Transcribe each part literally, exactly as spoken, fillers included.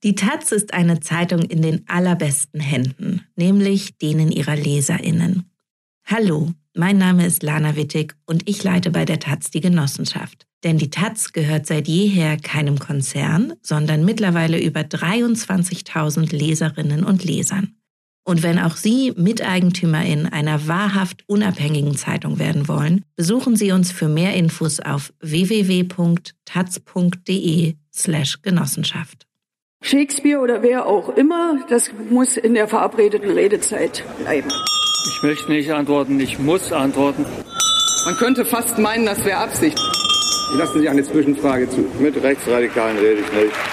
Die Taz ist eine Zeitung in den allerbesten Händen, nämlich denen ihrer LeserInnen. Hallo, mein Name ist Lana Wittig und ich leite bei der Taz die Genossenschaft. Denn die Taz gehört seit jeher keinem Konzern, sondern mittlerweile über dreiundzwanzigtausend Leserinnen und Lesern. Und wenn auch Sie MiteigentümerIn einer wahrhaft unabhängigen Zeitung werden wollen, besuchen Sie uns für mehr Infos auf w w w punkt taz punkt de slash Genossenschaft. Shakespeare oder wer auch immer, das muss in der verabredeten Redezeit bleiben. Ich möchte nicht antworten, ich muss antworten. Man könnte fast meinen, das wäre Absicht. Ich lasse sich eine Zwischenfrage zu. Mit Rechtsradikalen rede ich nicht.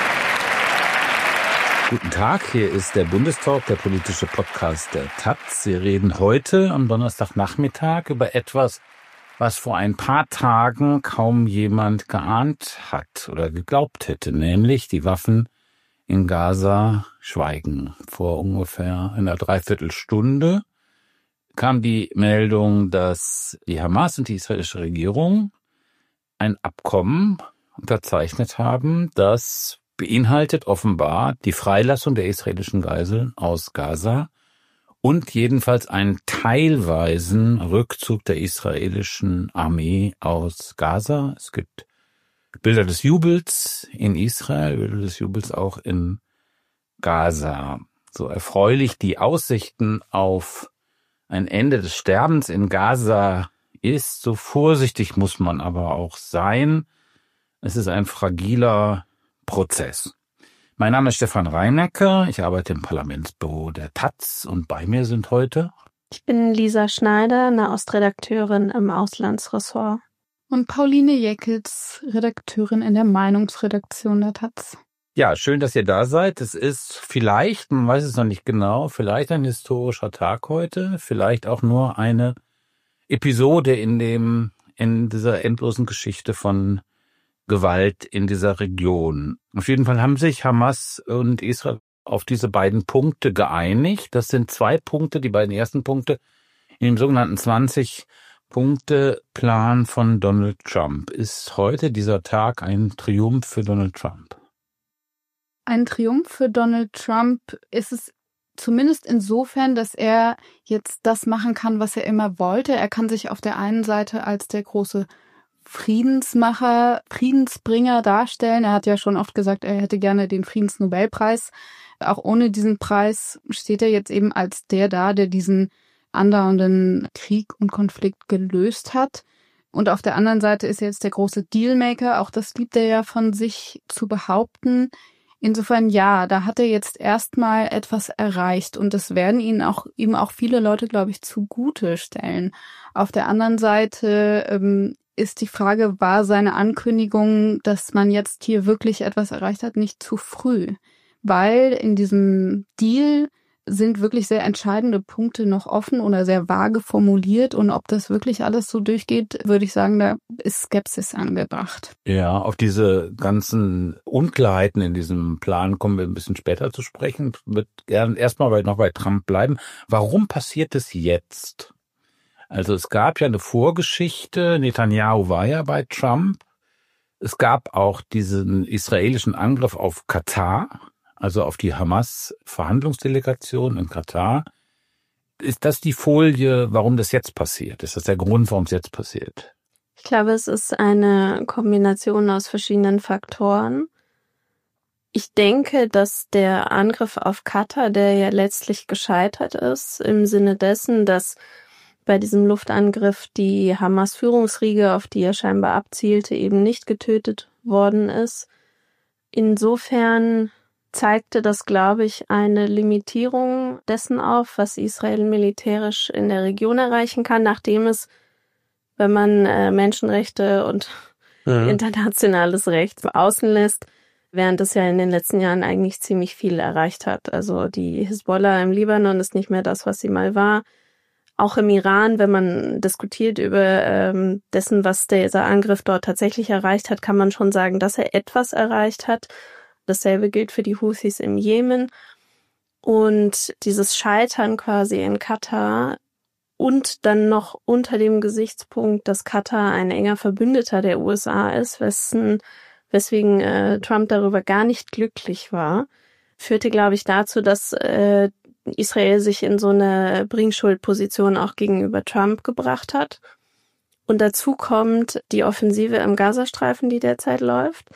Guten Tag, hier ist der Bundestalk, der politische Podcast der Taz. Wir reden heute am Donnerstagnachmittag über etwas, was vor ein paar Tagen kaum jemand geahnt hat oder geglaubt hätte, nämlich die Waffen in Gaza schweigen. Vor ungefähr einer Dreiviertelstunde kam die Meldung, dass die Hamas und die israelische Regierung ein Abkommen unterzeichnet haben, das beinhaltet offenbar die Freilassung der israelischen Geiseln aus Gaza und jedenfalls einen teilweisen Rückzug der israelischen Armee aus Gaza. Es gibt Bilder des Jubels in Israel, Bilder des Jubels auch in Gaza. So erfreulich die Aussichten auf ein Ende des Sterbens in Gaza ist, so vorsichtig muss man aber auch sein. Es ist ein fragiler Prozess. Mein Name ist Stefan Reinecker, ich arbeite im Parlamentsbüro der Taz und bei mir sind heute... Ich bin Lisa Schneider, Nahostredakteurin im Auslandsressort. Und Pauline Jeckels, Redakteurin in der Meinungsredaktion der Taz. Ja, schön, dass ihr da seid. Es ist vielleicht, man weiß es noch nicht genau, vielleicht ein historischer Tag heute, vielleicht auch nur eine Episode in dem, in dieser endlosen Geschichte von Gewalt in dieser Region. Auf jeden Fall haben sich Hamas und Israel auf diese beiden Punkte geeinigt. Das sind zwei Punkte, die beiden ersten Punkte in dem sogenannten zwanzig-Punkte-Plan von Donald Trump. Ist heute dieser Tag ein Triumph für Donald Trump? Ein Triumph für Donald Trump ist es zumindest insofern, dass er jetzt das machen kann, was er immer wollte. Er kann sich auf der einen Seite als der große Friedensmacher, Friedensbringer darstellen. Er hat ja schon oft gesagt, er hätte gerne den Friedensnobelpreis. Auch ohne diesen Preis steht er jetzt eben als der da, der diesen andauernden Krieg und Konflikt gelöst hat. Und auf der anderen Seite ist er jetzt der große Dealmaker. Auch das liebt er ja von sich zu behaupten. Insofern ja, da hat er jetzt erstmal etwas erreicht und das werden ihn auch, ihm auch viele Leute, glaube ich, zugute stellen. Auf der anderen Seite ähm, ist die Frage, war seine Ankündigung, dass man jetzt hier wirklich etwas erreicht hat, nicht zu früh? Weil in diesem Deal sind wirklich sehr entscheidende Punkte noch offen oder sehr vage formuliert. Und ob das wirklich alles so durchgeht, würde ich sagen, da ist Skepsis angebracht. Ja, auf diese ganzen Unklarheiten in diesem Plan kommen wir ein bisschen später zu sprechen. Ich würde gerne erstmal noch bei Trump bleiben. Warum passiert es jetzt? Also es gab ja eine Vorgeschichte. Netanyahu war ja bei Trump. Es gab auch diesen israelischen Angriff auf Katar, also auf die Hamas-Verhandlungsdelegation in Katar. Ist das die Folie, warum das jetzt passiert? Ist das der Grund, warum es jetzt passiert? Ich glaube, es ist eine Kombination aus verschiedenen Faktoren. Ich denke, dass der Angriff auf Katar, der ja letztlich gescheitert ist, im Sinne dessen, dass bei diesem Luftangriff die Hamas-Führungsriege, auf die er scheinbar abzielte, eben nicht getötet worden ist. Insofern zeigte das, glaube ich, eine Limitierung dessen auf, was Israel militärisch in der Region erreichen kann, nachdem es, wenn man äh, Menschenrechte und ja. internationales Recht außen lässt, während es ja in den letzten Jahren eigentlich ziemlich viel erreicht hat. Also die Hisbollah im Libanon ist nicht mehr das, was sie mal war. Auch im Iran, wenn man diskutiert über ähm, dessen, was dieser Angriff dort tatsächlich erreicht hat, kann man schon sagen, dass er etwas erreicht hat. Dasselbe gilt für die Houthis im Jemen. Und dieses Scheitern quasi in Katar und dann noch unter dem Gesichtspunkt, dass Katar ein enger Verbündeter der U S A ist, wessen weswegen äh, Trump darüber gar nicht glücklich war, führte, glaube ich, dazu, dass äh, Israel sich in so eine Bringschuld-Position auch gegenüber Trump gebracht hat. Und dazu kommt die Offensive im Gazastreifen, die derzeit läuft.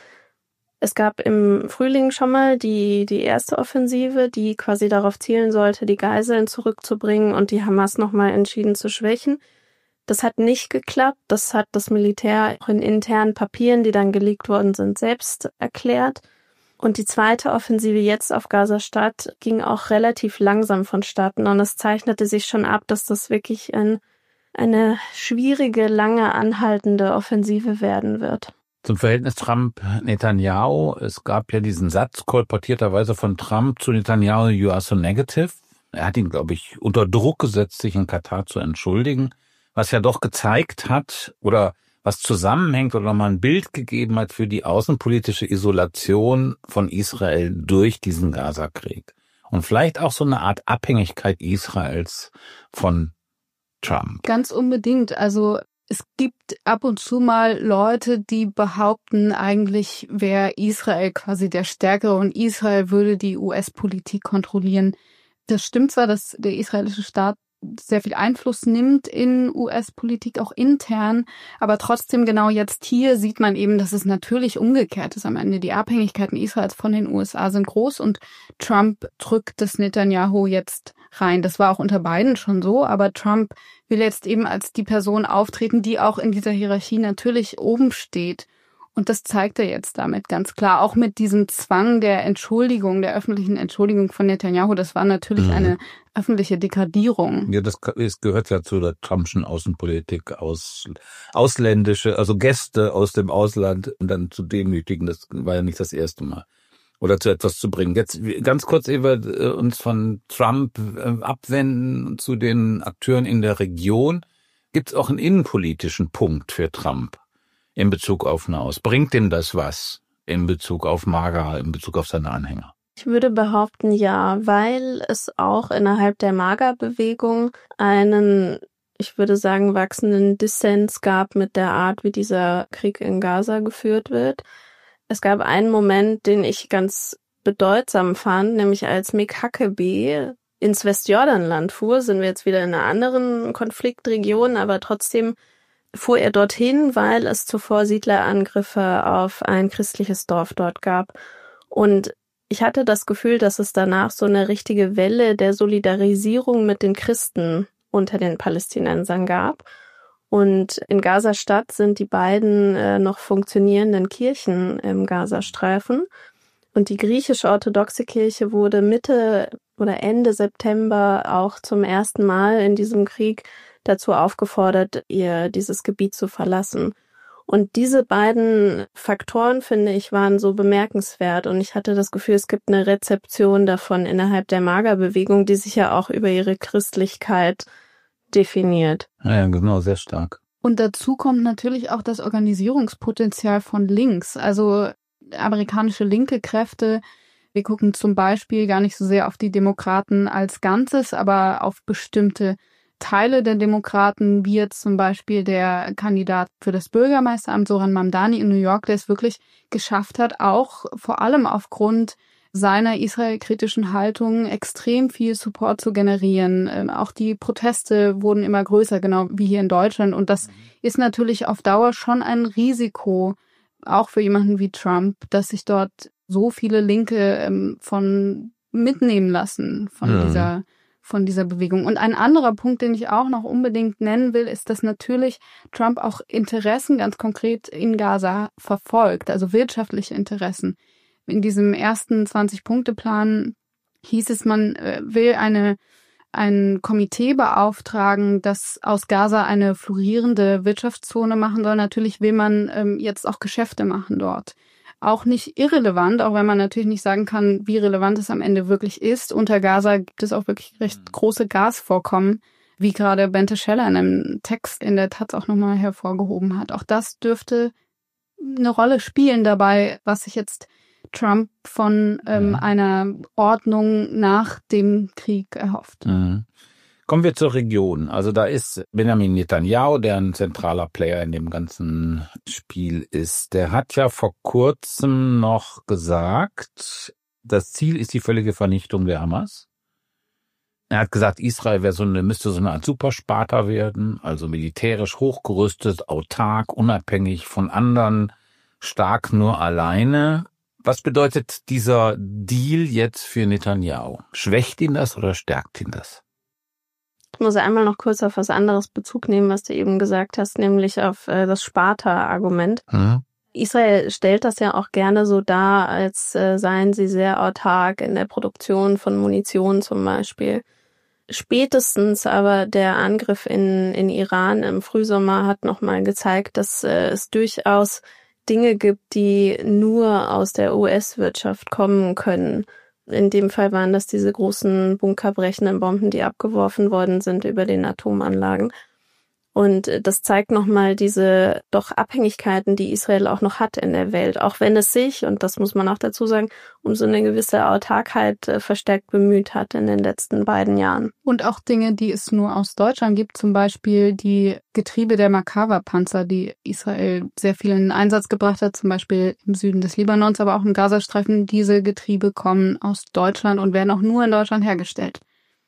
Es gab im Frühling schon mal die, die erste Offensive, die quasi darauf zielen sollte, die Geiseln zurückzubringen und die Hamas nochmal entschieden zu schwächen. Das hat nicht geklappt. Das hat das Militär auch in internen Papieren, die dann geleakt worden sind, selbst erklärt. Und die zweite Offensive jetzt auf Gaza-Stadt ging auch relativ langsam vonstatten. Und es zeichnete sich schon ab, dass das wirklich ein, eine schwierige, lange anhaltende Offensive werden wird. Zum Verhältnis Trump-Netanyahu. Es gab ja diesen Satz kolportierterweise von Trump zu Netanyahu, you are so negative. Er hat ihn, glaube ich, unter Druck gesetzt, sich in Katar zu entschuldigen. Was ja doch gezeigt hat oder was zusammenhängt oder mal ein Bild gegeben hat für die außenpolitische Isolation von Israel durch diesen Gaza-Krieg. Und vielleicht auch so eine Art Abhängigkeit Israels von Trump. Ganz unbedingt. Also es gibt ab und zu mal Leute, die behaupten, eigentlich wäre Israel quasi der Stärkere und Israel würde die U S-Politik kontrollieren. Das stimmt zwar, dass der israelische Staat sehr viel Einfluss nimmt in U S-Politik, auch intern, aber trotzdem genau jetzt hier sieht man eben, dass es natürlich umgekehrt ist am Ende. Die Abhängigkeiten Israels von den U S A sind groß und Trump drückt das Netanyahu jetzt rein. Das war auch unter Biden schon so, aber Trump will jetzt eben als die Person auftreten, die auch in dieser Hierarchie natürlich oben steht. Und das zeigt er jetzt damit ganz klar. Auch mit diesem Zwang der Entschuldigung, der öffentlichen Entschuldigung von Netanyahu, das war natürlich mhm. eine öffentliche Degradierung. Ja, das, das gehört ja zu der Trumpschen Außenpolitik, aus ausländische, also Gäste aus dem Ausland und dann zu demütigen. Das war ja nicht das erste Mal. Oder zu etwas zu bringen. Jetzt ganz kurz, ehe wir uns von Trump abwenden zu den Akteuren in der Region. Gibt es auch einen innenpolitischen Punkt für Trump in Bezug auf Nahost? Bringt denn das was in Bezug auf MAGA, in Bezug auf seine Anhänger? Ich würde behaupten, ja, weil es auch innerhalb der MAGA-Bewegung einen, ich würde sagen, wachsenden Dissens gab mit der Art, wie dieser Krieg in Gaza geführt wird. Es gab einen Moment, den ich ganz bedeutsam fand, nämlich als Mick Huckabee ins Westjordanland fuhr, sind wir jetzt wieder in einer anderen Konfliktregion, aber trotzdem fuhr er dorthin, weil es zuvor Siedlerangriffe auf ein christliches Dorf dort gab. Und ich hatte das Gefühl, dass es danach so eine richtige Welle der Solidarisierung mit den Christen unter den Palästinensern gab. Und in Gaza-Stadt sind die beiden äh, noch funktionierenden Kirchen im Gazastreifen. Und die griechisch-orthodoxe Kirche wurde Mitte oder Ende September auch zum ersten Mal in diesem Krieg dazu aufgefordert, ihr dieses Gebiet zu verlassen. Und diese beiden Faktoren, finde ich, waren so bemerkenswert. Und ich hatte das Gefühl, es gibt eine Rezeption davon innerhalb der MAGA-Bewegung, die sich ja auch über ihre Christlichkeit definiert. Ja, genau, sehr stark. Und dazu kommt natürlich auch das Organisierungspotenzial von links. Also amerikanische linke Kräfte. Wir gucken zum Beispiel gar nicht so sehr auf die Demokraten als Ganzes, aber auf bestimmte Teile der Demokraten, wie jetzt zum Beispiel der Kandidat für das Bürgermeisteramt, Zoran Mamdani in New York, der es wirklich geschafft hat, auch vor allem aufgrund seiner israelkritischen Haltung extrem viel Support zu generieren. Ähm, auch die Proteste wurden immer größer, genau wie hier in Deutschland. Und das ist natürlich auf Dauer schon ein Risiko, auch für jemanden wie Trump, dass sich dort so viele Linke ähm, von mitnehmen lassen von ja. dieser von dieser Bewegung. Und ein anderer Punkt, den ich auch noch unbedingt nennen will, ist, dass natürlich Trump auch Interessen ganz konkret in Gaza verfolgt, also wirtschaftliche Interessen. In diesem ersten zwanzig-Punkte-Plan hieß es, man will eine ein Komitee beauftragen, das aus Gaza eine florierende Wirtschaftszone machen soll. Natürlich will man ähm, jetzt auch Geschäfte machen dort. Auch nicht irrelevant, auch wenn man natürlich nicht sagen kann, wie relevant es am Ende wirklich ist. Unter Gaza gibt es auch wirklich recht große Gasvorkommen, wie gerade Bente Scheller in einem Text in der Taz auch nochmal hervorgehoben hat. Auch das dürfte eine Rolle spielen dabei, was sich jetzt Trump von ähm, einer Ordnung nach dem Krieg erhofft. Mhm. Kommen wir zur Region. Also da ist Benjamin Netanyahu, der ein zentraler Player in dem ganzen Spiel ist. Der hat ja vor kurzem noch gesagt, das Ziel ist die völlige Vernichtung der Hamas. Er hat gesagt, Israel wäre so eine, müsste so eine Art Supersparta werden, also militärisch hochgerüstet, autark, unabhängig von anderen, stark nur alleine. Was bedeutet dieser Deal jetzt für Netanyahu? Schwächt ihn das oder stärkt ihn das? Ich muss einmal noch kurz auf was anderes Bezug nehmen, was du eben gesagt hast, nämlich auf äh, das Sparta-Argument. Hm. Israel stellt das ja auch gerne so dar, als äh, seien sie sehr autark in der Produktion von Munition zum Beispiel. Spätestens aber der Angriff in, in Iran im Frühsommer hat nochmal gezeigt, dass äh, es durchaus Dinge gibt, die nur aus der U S-Wirtschaft kommen können. In dem Fall waren das diese großen bunkerbrechenden Bomben, die abgeworfen worden sind über den Atomanlagen. Und das zeigt nochmal diese doch Abhängigkeiten, die Israel auch noch hat in der Welt, auch wenn es sich, und das muss man auch dazu sagen, um so eine gewisse Autarkheit verstärkt bemüht hat in den letzten beiden Jahren. Und auch Dinge, die es nur aus Deutschland gibt, zum Beispiel die Getriebe der Merkava-Panzer, die Israel sehr viel in Einsatz gebracht hat, zum Beispiel im Süden des Libanons, aber auch im Gazastreifen. Diese Getriebe kommen aus Deutschland und werden auch nur in Deutschland hergestellt.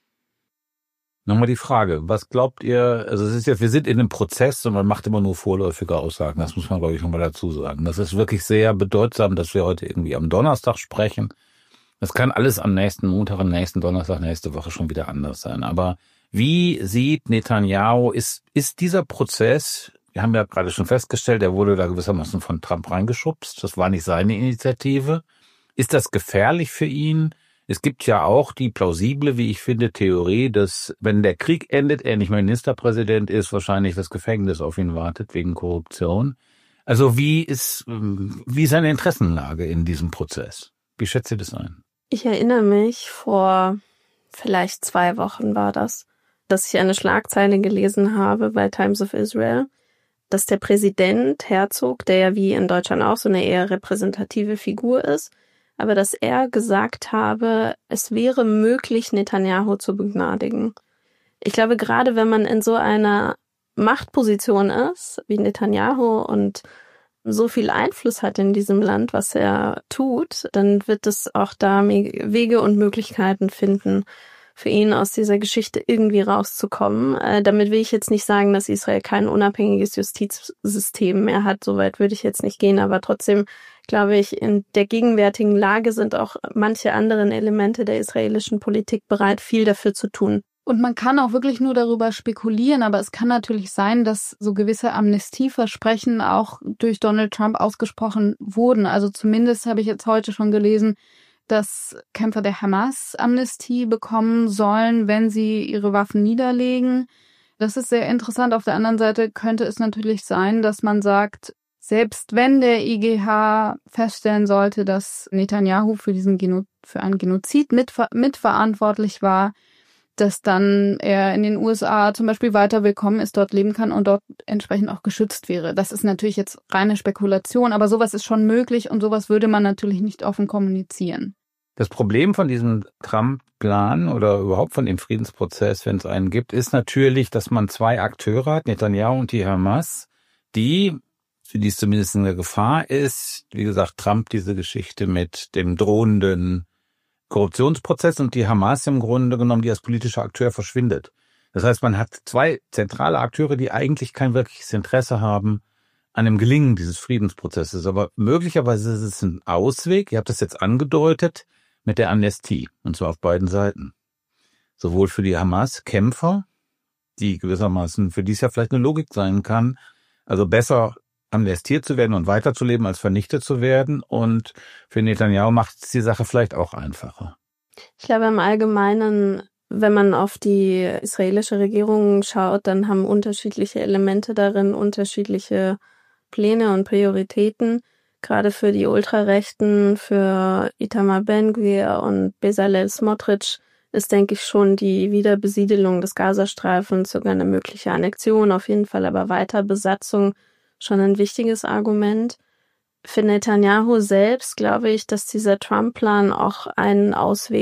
Nochmal die Frage, was glaubt ihr, also es ist ja, wir sind in einem Prozess und man macht immer nur vorläufige Aussagen, das muss man, glaube ich, nochmal dazu sagen. Das ist wirklich sehr bedeutsam, dass wir heute irgendwie am Donnerstag sprechen. Das kann alles am nächsten Montag, am nächsten Donnerstag, nächste Woche schon wieder anders sein. Aber wie sieht Netanyahu, ist, ist dieser Prozess, wir haben ja gerade schon festgestellt, der wurde da gewissermaßen von Trump reingeschubst, das war nicht seine Initiative. Ist das gefährlich für ihn? Es gibt ja auch die plausible, wie ich finde, Theorie, dass wenn der Krieg endet, er nicht mehr Ministerpräsident ist, wahrscheinlich das Gefängnis auf ihn wartet wegen Korruption. Also wie ist, wie ist seine Interessenlage in diesem Prozess? Wie schätzt ihr das ein? Ich erinnere mich, vor vielleicht zwei Wochen war das, dass ich eine Schlagzeile gelesen habe bei Times of Israel, dass der Präsident Herzog, der ja wie in Deutschland auch so eine eher repräsentative Figur ist, aber dass er gesagt habe, es wäre möglich, Netanyahu zu begnadigen. Ich glaube, gerade wenn man in so einer Machtposition ist, wie Netanyahu, und so viel Einfluss hat in diesem Land, was er tut, dann wird es auch da Wege und Möglichkeiten finden, für ihn aus dieser Geschichte irgendwie rauszukommen. Äh, damit will ich jetzt nicht sagen, dass Israel kein unabhängiges Justizsystem mehr hat. Soweit würde ich jetzt nicht gehen, aber trotzdem glaube ich, in der gegenwärtigen Lage sind auch manche anderen Elemente der israelischen Politik bereit, viel dafür zu tun. Und man kann auch wirklich nur darüber spekulieren, aber es kann natürlich sein, dass so gewisse Amnestieversprechen auch durch Donald Trump ausgesprochen wurden. Also zumindest habe ich jetzt heute schon gelesen, dass Kämpfer der Hamas Amnestie bekommen sollen, wenn sie ihre Waffen niederlegen. Das ist sehr interessant. Auf der anderen Seite könnte es natürlich sein, dass man sagt, selbst wenn der I G H feststellen sollte, dass Netanyahu für diesen Geno- für einen Genozid mitver- mitverantwortlich war, dass dann er in den U S A zum Beispiel weiter willkommen ist, dort leben kann und dort entsprechend auch geschützt wäre. Das ist natürlich jetzt reine Spekulation, aber sowas ist schon möglich und sowas würde man natürlich nicht offen kommunizieren. Das Problem von diesem Trump-Plan oder überhaupt von dem Friedensprozess, wenn es einen gibt, ist natürlich, dass man zwei Akteure hat, Netanyahu und die Hamas, die, für die es zumindest eine Gefahr ist, wie gesagt, Trump diese Geschichte mit dem drohenden Korruptionsprozess und die Hamas im Grunde genommen, die als politischer Akteur verschwindet. Das heißt, man hat zwei zentrale Akteure, die eigentlich kein wirkliches Interesse haben an dem Gelingen dieses Friedensprozesses. Aber möglicherweise ist es ein Ausweg, ihr habt das jetzt angedeutet, mit der Amnestie, und zwar auf beiden Seiten. Sowohl für die Hamas-Kämpfer, die gewissermaßen, für die es ja vielleicht eine Logik sein kann, also besser amnestiert zu werden und weiterzuleben, als vernichtet zu werden. Und für Netanyahu macht es die Sache vielleicht auch einfacher. Ich glaube im Allgemeinen, wenn man auf die israelische Regierung schaut, dann haben unterschiedliche Elemente darin unterschiedliche Pläne und Prioritäten. Gerade für die Ultrarechten, für Itamar Ben-Gvir und Bezalel Smotrich ist, denke ich, schon die Wiederbesiedelung des Gazastreifens, sogar eine mögliche Annexion, auf jeden Fall aber Weiterbesatzung, schon ein wichtiges Argument. Für Netanyahu selbst glaube ich, dass dieser Trump-Plan auch ein Ausweg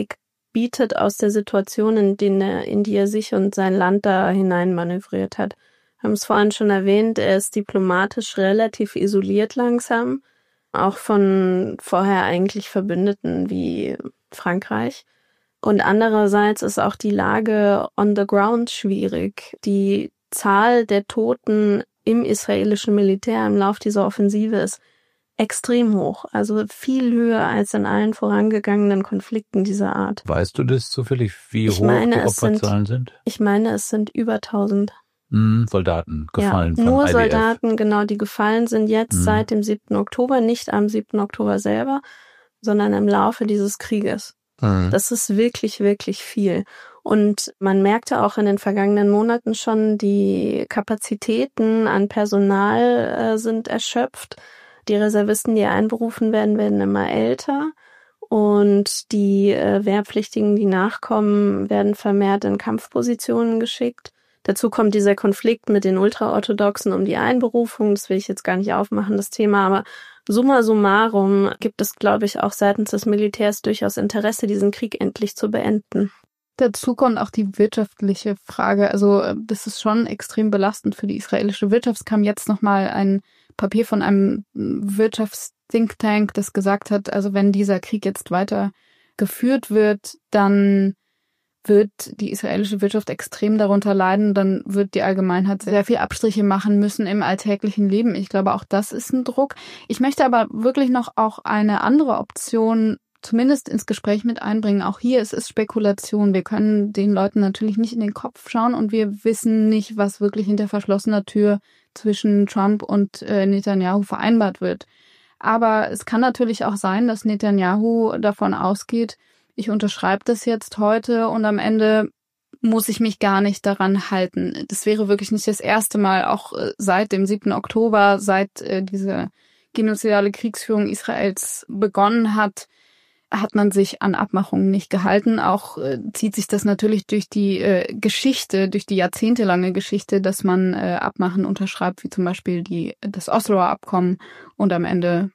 bietet aus der Situation, in die, er, in die er sich und sein Land da hineinmanövriert hat. Wir haben es vorhin schon erwähnt, er ist diplomatisch relativ isoliert langsam, auch von vorher eigentlich Verbündeten wie Frankreich. Und andererseits ist auch die Lage on the ground schwierig. Die Zahl der Toten im israelischen Militär im Lauf dieser Offensive ist extrem hoch, also viel höher als in allen vorangegangenen Konflikten dieser Art. Weißt du das zufällig, wie ich hoch meine, die Opferzahlen sind, sind? Ich meine, es sind über tausend. Mm, Soldaten gefallen ja, vom nur I D F. Soldaten, genau, die gefallen sind jetzt mm. seit dem siebten Oktober, nicht am siebten Oktober selber, sondern im Laufe dieses Krieges. Mm. Das ist wirklich, wirklich viel. Und man merkte auch in den vergangenen Monaten schon, die Kapazitäten an Personal äh, sind erschöpft. Die Reservisten, die einberufen werden, werden immer älter. Und die äh, Wehrpflichtigen, die nachkommen, werden vermehrt in Kampfpositionen geschickt. Dazu kommt dieser Konflikt mit den Ultraorthodoxen um die Einberufung. Das will ich jetzt gar nicht aufmachen, das Thema. Aber summa summarum gibt es, glaube ich, auch seitens des Militärs durchaus Interesse, diesen Krieg endlich zu beenden. Dazu kommt auch die wirtschaftliche Frage. Also das ist schon extrem belastend für die israelische Wirtschaft. Es kam jetzt nochmal ein Papier von einem Wirtschafts-Think Tank, das gesagt hat, also wenn dieser Krieg jetzt weiter geführt wird, dann wird die israelische Wirtschaft extrem darunter leiden, dann wird die Allgemeinheit sehr viel Abstriche machen müssen im alltäglichen Leben. Ich glaube, auch das ist ein Druck. Ich möchte aber wirklich noch auch eine andere Option zumindest ins Gespräch mit einbringen. Auch hier ist es Spekulation. Wir können den Leuten natürlich nicht in den Kopf schauen und wir wissen nicht, was wirklich hinter verschlossener Tür zwischen Trump und äh, Netanyahu vereinbart wird. Aber es kann natürlich auch sein, dass Netanyahu davon ausgeht, ich unterschreibe das jetzt heute und am Ende muss ich mich gar nicht daran halten. Das wäre wirklich nicht das erste Mal, auch äh, seit dem siebten Oktober, seit äh, diese genozidale Kriegsführung Israels begonnen hat, hat man sich an Abmachungen nicht gehalten. Auch äh, zieht sich das natürlich durch die äh, Geschichte, durch die jahrzehntelange Geschichte, dass man äh, Abmachen unterschreibt, wie zum Beispiel die das Osloer Abkommen und am Ende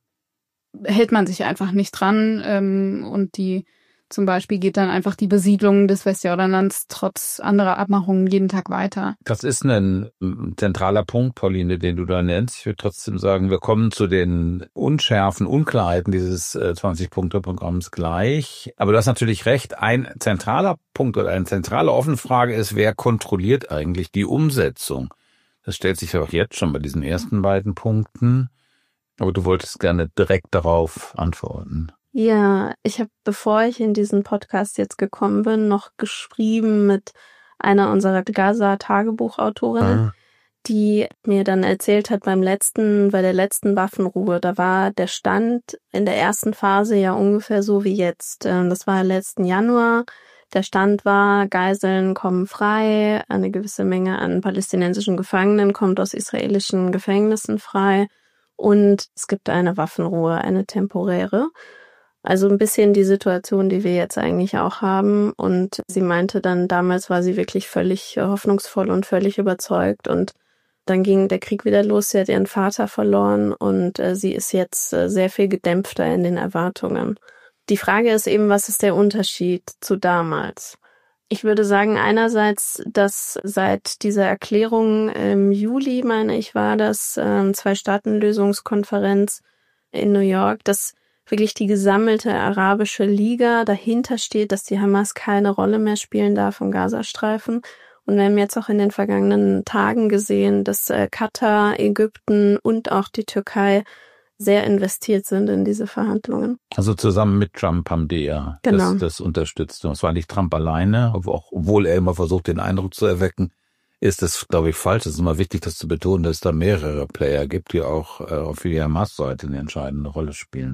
hält man sich einfach nicht dran ähm, und die zum Beispiel geht dann einfach die Besiedlung des Westjordanlands trotz anderer Abmachungen jeden Tag weiter. Das ist ein zentraler Punkt, Pauline, den du da nennst. Ich würde trotzdem sagen, wir kommen zu den Unschärfen, Unklarheiten dieses zwanzig-Punkte-Programms gleich. Aber du hast natürlich recht, ein zentraler Punkt oder eine zentrale offene Frage ist, wer kontrolliert eigentlich die Umsetzung? Das stellt sich ja auch jetzt schon bei diesen ersten beiden Punkten. Aber du wolltest gerne direkt darauf antworten. Ja, ich habe, bevor ich in diesen Podcast jetzt gekommen bin, noch geschrieben mit einer unserer Gaza-Tagebuchautorinnen, ah. die mir dann erzählt hat, beim letzten, bei der letzten Waffenruhe, da war der Stand in der ersten Phase ja ungefähr so wie jetzt. Das war letzten Januar. Der Stand war, Geiseln kommen frei, eine gewisse Menge an palästinensischen Gefangenen kommt aus israelischen Gefängnissen frei und es gibt eine Waffenruhe, eine temporäre. Also ein bisschen die Situation, die wir jetzt eigentlich auch haben. Und sie meinte dann, damals war sie wirklich völlig hoffnungsvoll und völlig überzeugt. Und dann ging der Krieg wieder los. Sie hat ihren Vater verloren und äh, sie ist jetzt äh, sehr viel gedämpfter in den Erwartungen. Die Frage ist eben, was ist der Unterschied zu damals? Ich würde sagen, einerseits, dass seit dieser Erklärung im Juli, meine ich, war das, äh, Zwei-Staaten-Lösungskonferenz in New York, dass wirklich die gesammelte arabische Liga dahinter steht, dass die Hamas keine Rolle mehr spielen darf im Gazastreifen. Und wir haben jetzt auch in den vergangenen Tagen gesehen, dass äh, Katar, Ägypten und auch die Türkei sehr investiert sind in diese Verhandlungen. Also zusammen mit Trump haben die ja genau. das, das unterstützt. Es war nicht Trump alleine, obwohl er immer versucht, den Eindruck zu erwecken, ist das, glaube ich, falsch. Es ist immer wichtig, das zu betonen, dass es da mehrere Player gibt, die auch äh, für die Hamas-Seite eine entscheidende Rolle spielen.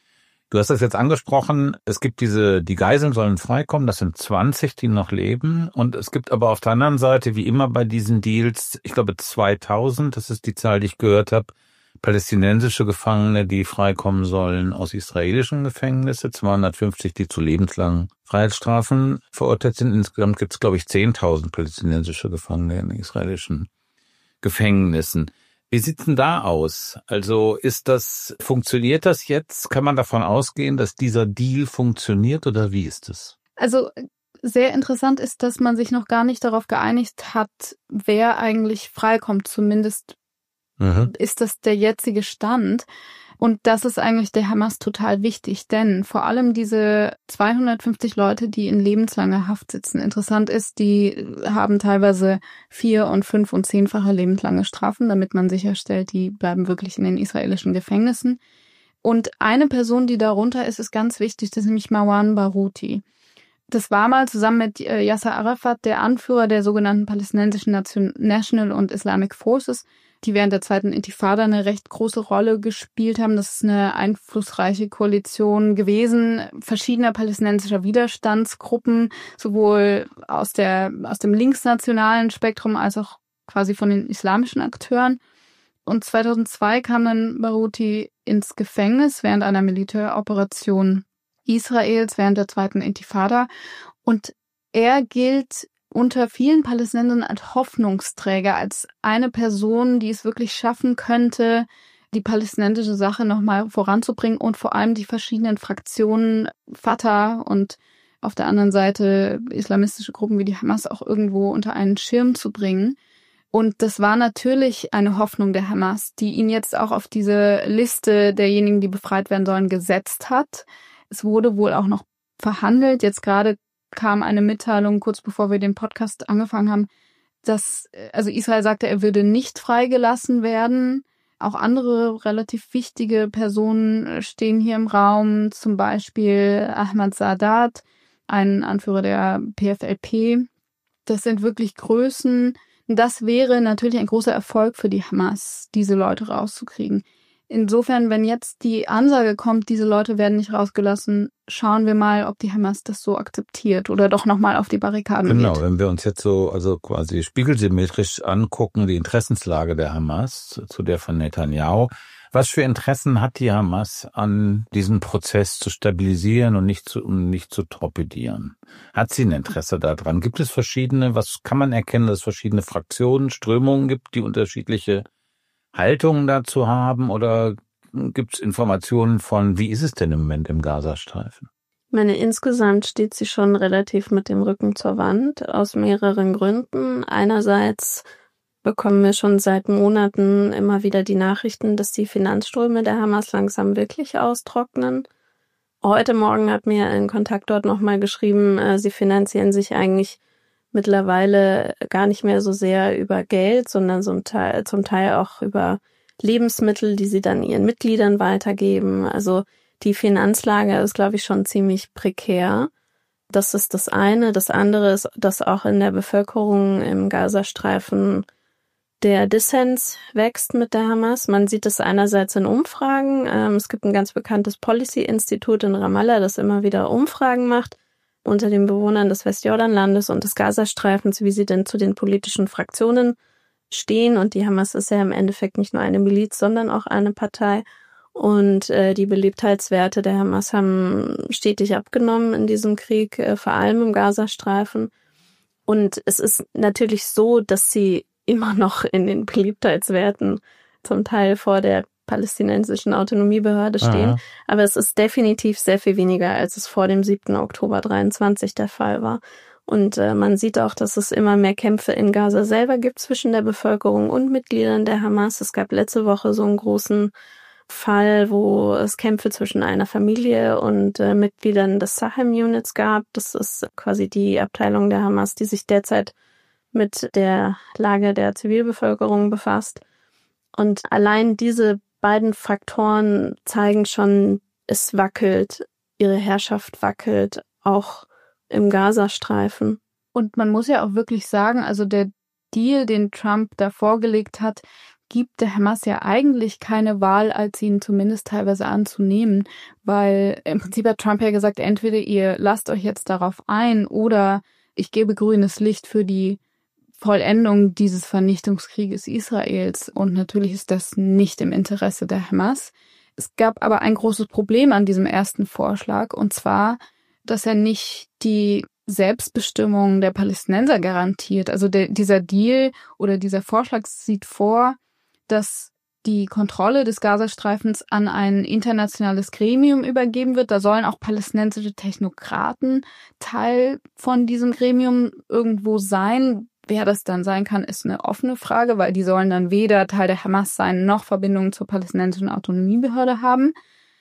Du hast das jetzt angesprochen, es gibt diese, die Geiseln sollen freikommen, das sind zwanzig, die noch leben. Und es gibt aber auf der anderen Seite, wie immer bei diesen Deals, ich glaube zweitausend, das ist die Zahl, die ich gehört habe, palästinensische Gefangene, die freikommen sollen aus israelischen Gefängnissen, zweihundertfünfzig, die zu lebenslangen Freiheitsstrafen verurteilt sind. Insgesamt gibt es, glaube ich, zehntausend palästinensische Gefangene in israelischen Gefängnissen. Wie sieht's denn da aus? Also ist das, funktioniert das jetzt? Kann man davon ausgehen, dass dieser Deal funktioniert oder wie ist es? Also sehr interessant ist, dass man sich noch gar nicht darauf geeinigt hat, wer eigentlich freikommt. Zumindest mhm. ist das der jetzige Stand. Und das ist eigentlich der Hamas total wichtig, denn vor allem diese zweihundertfünfzig Leute, die in lebenslanger Haft sitzen, interessant ist, die haben teilweise vier- und fünf- und zehnfache lebenslange Strafen, damit man sicherstellt, die bleiben wirklich in den israelischen Gefängnissen. Und eine Person, die darunter ist, ist ganz wichtig, das ist nämlich Marwan Barghouti. Das war mal zusammen mit Yasser Arafat der Anführer der sogenannten palästinensischen National und Islamic Forces, die während der zweiten Intifada eine recht große Rolle gespielt haben. Das ist eine einflussreiche Koalition gewesen, verschiedener palästinensischer Widerstandsgruppen, sowohl aus der aus dem linksnationalen Spektrum als auch quasi von den islamischen Akteuren. Und zweitausendzwei kam dann Barghouti ins Gefängnis während einer Militäroperation Israels während der zweiten Intifada. Und er gilt unter vielen Palästinensern als Hoffnungsträger, als eine Person, die es wirklich schaffen könnte, die palästinensische Sache nochmal voranzubringen und vor allem die verschiedenen Fraktionen, Fatah und auf der anderen Seite islamistische Gruppen wie die Hamas auch irgendwo unter einen Schirm zu bringen. Und das war natürlich eine Hoffnung der Hamas, die ihn jetzt auch auf diese Liste derjenigen, die befreit werden sollen, gesetzt hat. Es wurde wohl auch noch verhandelt. Jetzt gerade kam eine Mitteilung, kurz bevor wir den Podcast angefangen haben, dass, also Israel sagte, er würde nicht freigelassen werden. Auch andere relativ wichtige Personen stehen hier im Raum, zum Beispiel Ahmad Sadat, ein Anführer der P F L P. Das sind wirklich Größen. Das wäre natürlich ein großer Erfolg für die Hamas, diese Leute rauszukriegen. Insofern, wenn jetzt die Ansage kommt, diese Leute werden nicht rausgelassen, schauen wir mal, ob die Hamas das so akzeptiert oder doch nochmal auf die Barrikaden geht. Genau, wenn wir uns jetzt so also quasi spiegelsymmetrisch angucken, die Interessenslage der Hamas zu der von Netanyahu. Was für Interessen hat die Hamas an diesem Prozess zu stabilisieren und nicht zu, um nicht zu torpedieren? Hat sie ein Interesse daran? Gibt es verschiedene, was kann man erkennen, dass es verschiedene Fraktionen, Strömungen gibt, die unterschiedliche Haltungen dazu haben, oder gibt es Informationen von, wie ist es denn im Moment im Gazastreifen? Ich meine, insgesamt steht sie schon relativ mit dem Rücken zur Wand, aus mehreren Gründen. Einerseits bekommen wir schon seit Monaten immer wieder die Nachrichten, dass die Finanzströme der Hamas langsam wirklich austrocknen. Heute Morgen hat mir ein Kontakt dort nochmal geschrieben, äh, sie finanzieren sich eigentlich mittlerweile gar nicht mehr so sehr über Geld, sondern zum Teil, zum Teil auch über Lebensmittel, die sie dann ihren Mitgliedern weitergeben. Also die Finanzlage ist, glaube ich, schon ziemlich prekär. Das ist das eine. Das andere ist, dass auch in der Bevölkerung im Gazastreifen der Dissens wächst mit der Hamas. Man sieht es einerseits in Umfragen. Es gibt ein ganz bekanntes Policy-Institut in Ramallah, das immer wieder Umfragen macht unter den Bewohnern des Westjordanlandes und des Gazastreifens, wie sie denn zu den politischen Fraktionen stehen. Und die Hamas ist ja im Endeffekt nicht nur eine Miliz, sondern auch eine Partei. Und äh, die Beliebtheitswerte der Hamas haben stetig abgenommen in diesem Krieg, äh, vor allem im Gazastreifen. Und es ist natürlich so, dass sie immer noch in den Beliebtheitswerten zum Teil vor der palästinensischen Autonomiebehörde stehen. Aha. Aber es ist definitiv sehr viel weniger, als es vor dem siebten Oktober dreiundzwanzig der Fall war. Und äh, man sieht auch, dass es immer mehr Kämpfe in Gaza selber gibt zwischen der Bevölkerung und Mitgliedern der Hamas. Es gab letzte Woche so einen großen Fall, wo es Kämpfe zwischen einer Familie und äh, Mitgliedern des Sahem-Units gab. Das ist quasi die Abteilung der Hamas, die sich derzeit mit der Lage der Zivilbevölkerung befasst. Und allein diese beiden Faktoren zeigen schon, es wackelt, ihre Herrschaft wackelt, auch im Gazastreifen. Und man muss ja auch wirklich sagen, also der Deal, den Trump da vorgelegt hat, gibt der Hamas ja eigentlich keine Wahl, als ihn zumindest teilweise anzunehmen, weil im Prinzip hat Trump ja gesagt, entweder ihr lasst euch jetzt darauf ein oder ich gebe grünes Licht für die Vollendung dieses Vernichtungskrieges Israels. Und natürlich ist das nicht im Interesse der Hamas. Es gab aber ein großes Problem an diesem ersten Vorschlag, und zwar, dass er nicht die Selbstbestimmung der Palästinenser garantiert. Also der, dieser Deal oder dieser Vorschlag sieht vor, dass die Kontrolle des Gazastreifens an ein internationales Gremium übergeben wird. Da sollen auch palästinensische Technokraten Teil von diesem Gremium irgendwo sein. Wer das dann sein kann, ist eine offene Frage, weil die sollen dann weder Teil der Hamas sein, noch Verbindungen zur palästinensischen Autonomiebehörde haben.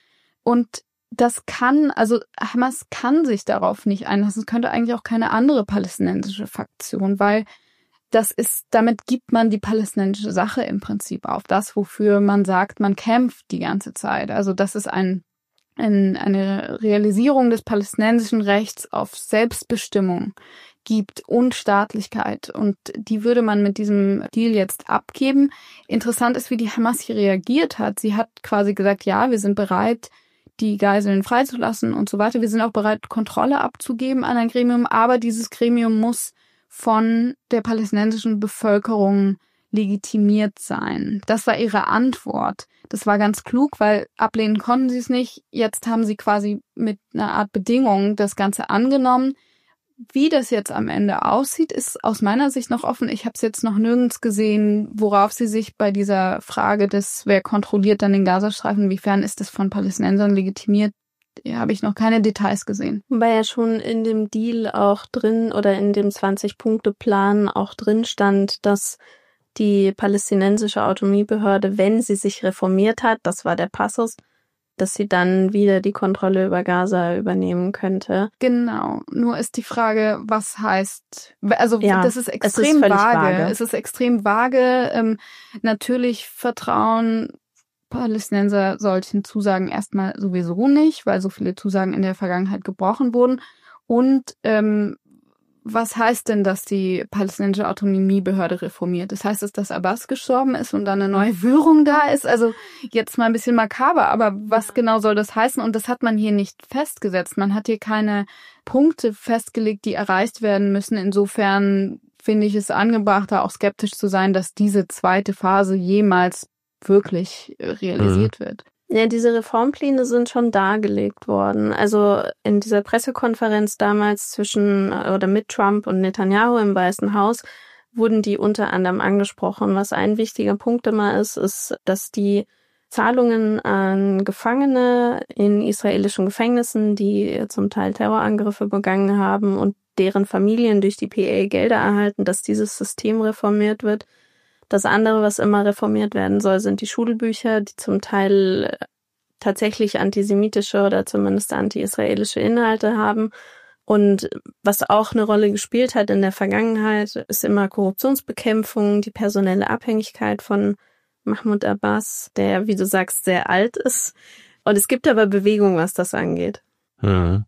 Und das kann, also Hamas kann sich darauf nicht einlassen. Es könnte eigentlich auch keine andere palästinensische Fraktion, weil das ist, damit gibt man die palästinensische Sache im Prinzip auf. Das, wofür man sagt, man kämpft die ganze Zeit. Also das ist ein, ein, eine Realisierung des palästinensischen Rechts auf Selbstbestimmung gibt und Staatlichkeit. Und die würde man mit diesem Deal jetzt abgeben. Interessant ist, wie die Hamas hier reagiert hat. Sie hat quasi gesagt, ja, wir sind bereit, die Geiseln freizulassen und so weiter. Wir sind auch bereit, Kontrolle abzugeben an ein Gremium, aber dieses Gremium muss von der palästinensischen Bevölkerung legitimiert sein. Das war ihre Antwort. Das war ganz klug, weil ablehnen konnten sie es nicht. Jetzt haben sie quasi mit einer Art Bedingung das Ganze angenommen. Wie das jetzt am Ende aussieht, ist aus meiner Sicht noch offen. Ich habe es jetzt noch nirgends gesehen, worauf sie sich bei dieser Frage des, wer kontrolliert dann den Gazastreifen, inwiefern ist das von Palästinensern legitimiert, ja, habe ich noch keine Details gesehen. Wobei ja schon in dem Deal auch drin oder in dem zwanzig-Punkte-Plan auch drin stand, dass die palästinensische Autonomiebehörde, wenn sie sich reformiert hat, das war der Passus, dass sie dann wieder die Kontrolle über Gaza übernehmen könnte. Genau. Nur ist die Frage, was heißt, also ja, das ist extrem es ist vage. vage. Es ist extrem vage. Ähm, natürlich vertrauen Palästinenser solchen Zusagen erstmal sowieso nicht, weil so viele Zusagen in der Vergangenheit gebrochen wurden. Und ähm, was heißt denn, dass die palästinensische Autonomiebehörde reformiert? Das heißt, dass Abbas gestorben ist und dann eine neue Führung da ist? Also jetzt mal ein bisschen makaber, aber was genau soll das heißen? Und das hat man hier nicht festgesetzt. Man hat hier keine Punkte festgelegt, die erreicht werden müssen. Insofern finde ich es angebracht, da auch skeptisch zu sein, dass diese zweite Phase jemals wirklich realisiert mhm. wird. Ja, diese Reformpläne sind schon dargelegt worden. Also in dieser Pressekonferenz damals zwischen oder mit Trump und Netanyahu im Weißen Haus wurden die unter anderem angesprochen. Was ein wichtiger Punkt immer ist, ist, dass die Zahlungen an Gefangene in israelischen Gefängnissen, die zum Teil Terrorangriffe begangen haben und deren Familien durch die P A Gelder erhalten, dass dieses System reformiert wird. Das andere, was immer reformiert werden soll, sind die Schulbücher, die zum Teil tatsächlich antisemitische oder zumindest anti-israelische Inhalte haben. Und was auch eine Rolle gespielt hat in der Vergangenheit, ist immer Korruptionsbekämpfung, die personelle Abhängigkeit von Mahmoud Abbas, der, wie du sagst, sehr alt ist. Und es gibt aber Bewegung, was das angeht. Mhm.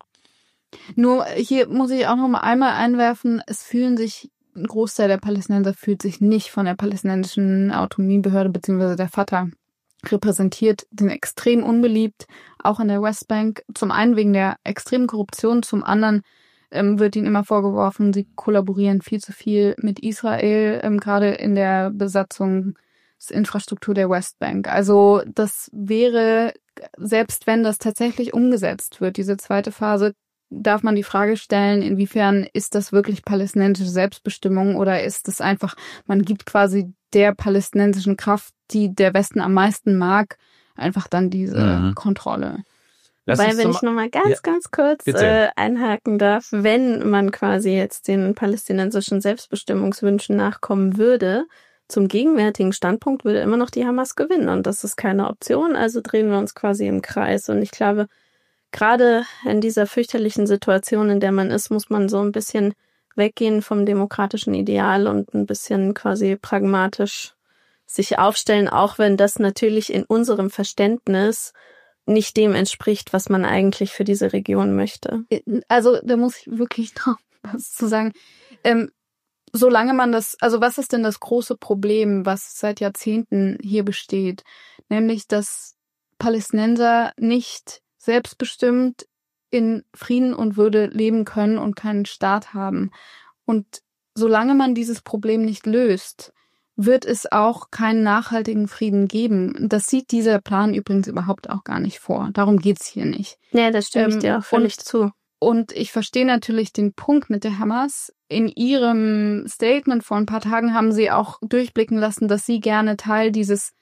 Nur hier muss ich auch noch mal einmal einwerfen, es fühlen sich ein Großteil der Palästinenser fühlt sich nicht von der palästinensischen Autonomiebehörde bzw. der Fatah repräsentiert, sind extrem unbeliebt, auch in der Westbank. Zum einen wegen der extremen Korruption, zum anderen ähm, wird ihnen immer vorgeworfen, sie kollaborieren viel zu viel mit Israel, ähm, gerade in der Besatzungsinfrastruktur der Westbank. Also das wäre, selbst wenn das tatsächlich umgesetzt wird, diese zweite Phase, darf man die Frage stellen, inwiefern ist das wirklich palästinensische Selbstbestimmung oder ist es einfach, man gibt quasi der palästinensischen Kraft, die der Westen am meisten mag, einfach dann diese mhm. Kontrolle. Lass Weil, wenn ich nochmal ganz, ja, ganz kurz äh, einhaken darf, wenn man quasi jetzt den palästinensischen Selbstbestimmungswünschen nachkommen würde, zum gegenwärtigen Standpunkt würde immer noch die Hamas gewinnen und das ist keine Option, also drehen wir uns quasi im Kreis und ich glaube, gerade in dieser fürchterlichen Situation, in der man ist, muss man so ein bisschen weggehen vom demokratischen Ideal und ein bisschen quasi pragmatisch sich aufstellen, auch wenn das natürlich in unserem Verständnis nicht dem entspricht, was man eigentlich für diese Region möchte. Also da muss ich wirklich noch was zu sagen. Ähm, solange man das, also was ist denn das große Problem, was seit Jahrzehnten hier besteht? Nämlich, dass Palästinenser nicht selbstbestimmt in Frieden und Würde leben können und keinen Staat haben. Und solange man dieses Problem nicht löst, wird es auch keinen nachhaltigen Frieden geben. Das sieht dieser Plan übrigens überhaupt auch gar nicht vor. Darum geht's hier nicht. Ja, das stimme ich dir auch völlig und, zu. Und ich verstehe natürlich den Punkt mit der Hamas. In ihrem Statement vor ein paar Tagen haben sie auch durchblicken lassen, dass sie gerne Teil dieses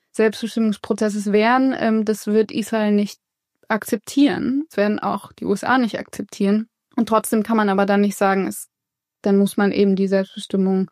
Selbstbestimmungsprozesses wären, ähm, das wird Israel nicht akzeptieren. Das werden auch die U S A nicht akzeptieren. Und trotzdem kann man aber dann nicht sagen, es, dann muss man eben die Selbstbestimmung,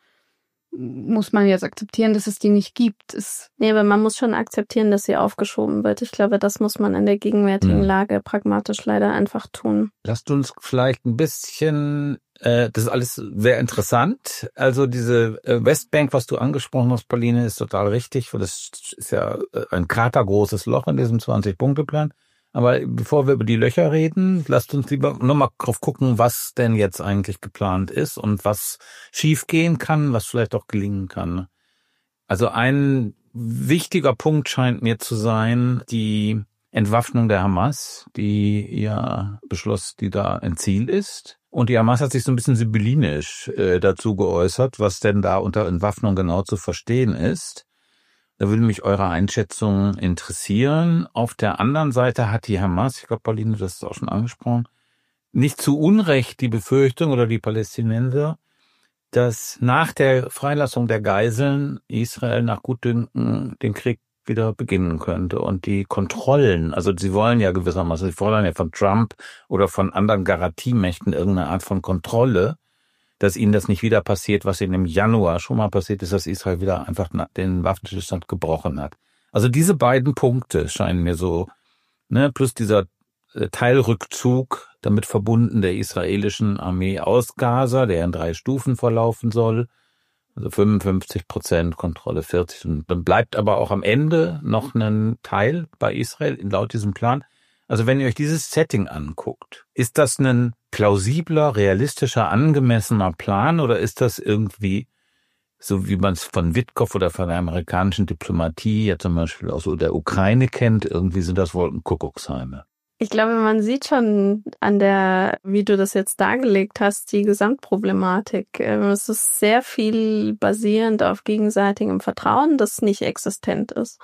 muss man jetzt akzeptieren, dass es die nicht gibt. Es nee, aber man muss schon akzeptieren, dass sie aufgeschoben wird. Ich glaube, das muss man in der gegenwärtigen Hm. Lage pragmatisch leider einfach tun. Lasst uns vielleicht ein bisschen, äh, das ist alles sehr interessant. Also diese äh, Westbank, was du angesprochen hast, Pauline, ist total richtig, weil das ist ja äh, ein kratergroßes Loch in diesem zwanzig-Punkte-Plan. Aber bevor wir über die Löcher reden, lasst uns lieber nochmal drauf gucken, was denn jetzt eigentlich geplant ist und was schiefgehen kann, was vielleicht auch gelingen kann. Also ein wichtiger Punkt scheint mir zu sein, die Entwaffnung der Hamas, die ja beschloss, die da ein Ziel ist. Und die Hamas hat sich so ein bisschen sibyllinisch äh, dazu geäußert, was denn da unter Entwaffnung genau zu verstehen ist. Da würde mich eure Einschätzung interessieren. Auf der anderen Seite hat die Hamas, ich glaube, Pauline, das ist auch schon angesprochen, nicht zu Unrecht die Befürchtung oder die Palästinenser, dass nach der Freilassung der Geiseln Israel nach Gutdünken den Krieg wieder beginnen könnte und die Kontrollen, also sie wollen ja gewissermaßen, sie fordern ja von Trump oder von anderen Garantiemächten irgendeine Art von Kontrolle, dass ihnen das nicht wieder passiert, was ihnen im Januar schon mal passiert ist, dass Israel wieder einfach den Waffenstillstand gebrochen hat. Also diese beiden Punkte scheinen mir so, ne, plus dieser Teilrückzug, damit verbunden der israelischen Armee aus Gaza, der in drei Stufen verlaufen soll, also fünfundfünfzig Prozent Kontrolle, vierzig, und dann bleibt aber auch am Ende noch ein Teil bei Israel laut diesem Plan. Also wenn ihr euch dieses Setting anguckt, ist das ein plausibler, realistischer, angemessener Plan oder ist das irgendwie, so wie man es von Witkow oder von der amerikanischen Diplomatie, ja zum Beispiel aus der Ukraine kennt, irgendwie sind das Wolkenkuckucksheime? Ich glaube, man sieht schon an der, wie du das jetzt dargelegt hast, die Gesamtproblematik. Es ist sehr viel basierend auf gegenseitigem Vertrauen, das nicht existent ist.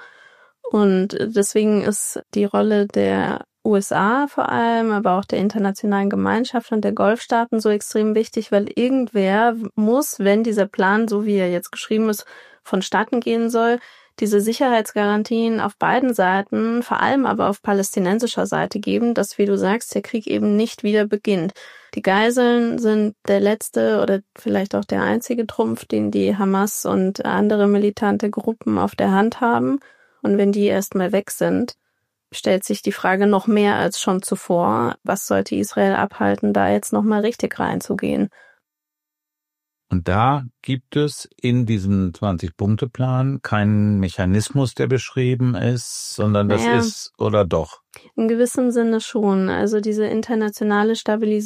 Und deswegen ist die Rolle der U S A vor allem, aber auch der internationalen Gemeinschaft und der Golfstaaten so extrem wichtig, weil irgendwer muss, wenn dieser Plan, so wie er jetzt geschrieben ist, vonstatten gehen soll, diese Sicherheitsgarantien auf beiden Seiten, vor allem aber auf palästinensischer Seite geben, dass, wie du sagst, der Krieg eben nicht wieder beginnt. Die Geiseln sind der letzte oder vielleicht auch der einzige Trumpf, den die Hamas und andere militante Gruppen auf der Hand haben. Und wenn die erstmal weg sind, stellt sich die Frage noch mehr als schon zuvor, was sollte Israel abhalten, da jetzt nochmal richtig reinzugehen? Und da gibt es in diesem zwanzig-Punkte-Plan keinen Mechanismus, der beschrieben ist, sondern das naja, ist, oder doch? In gewissem Sinne schon. Also diese internationale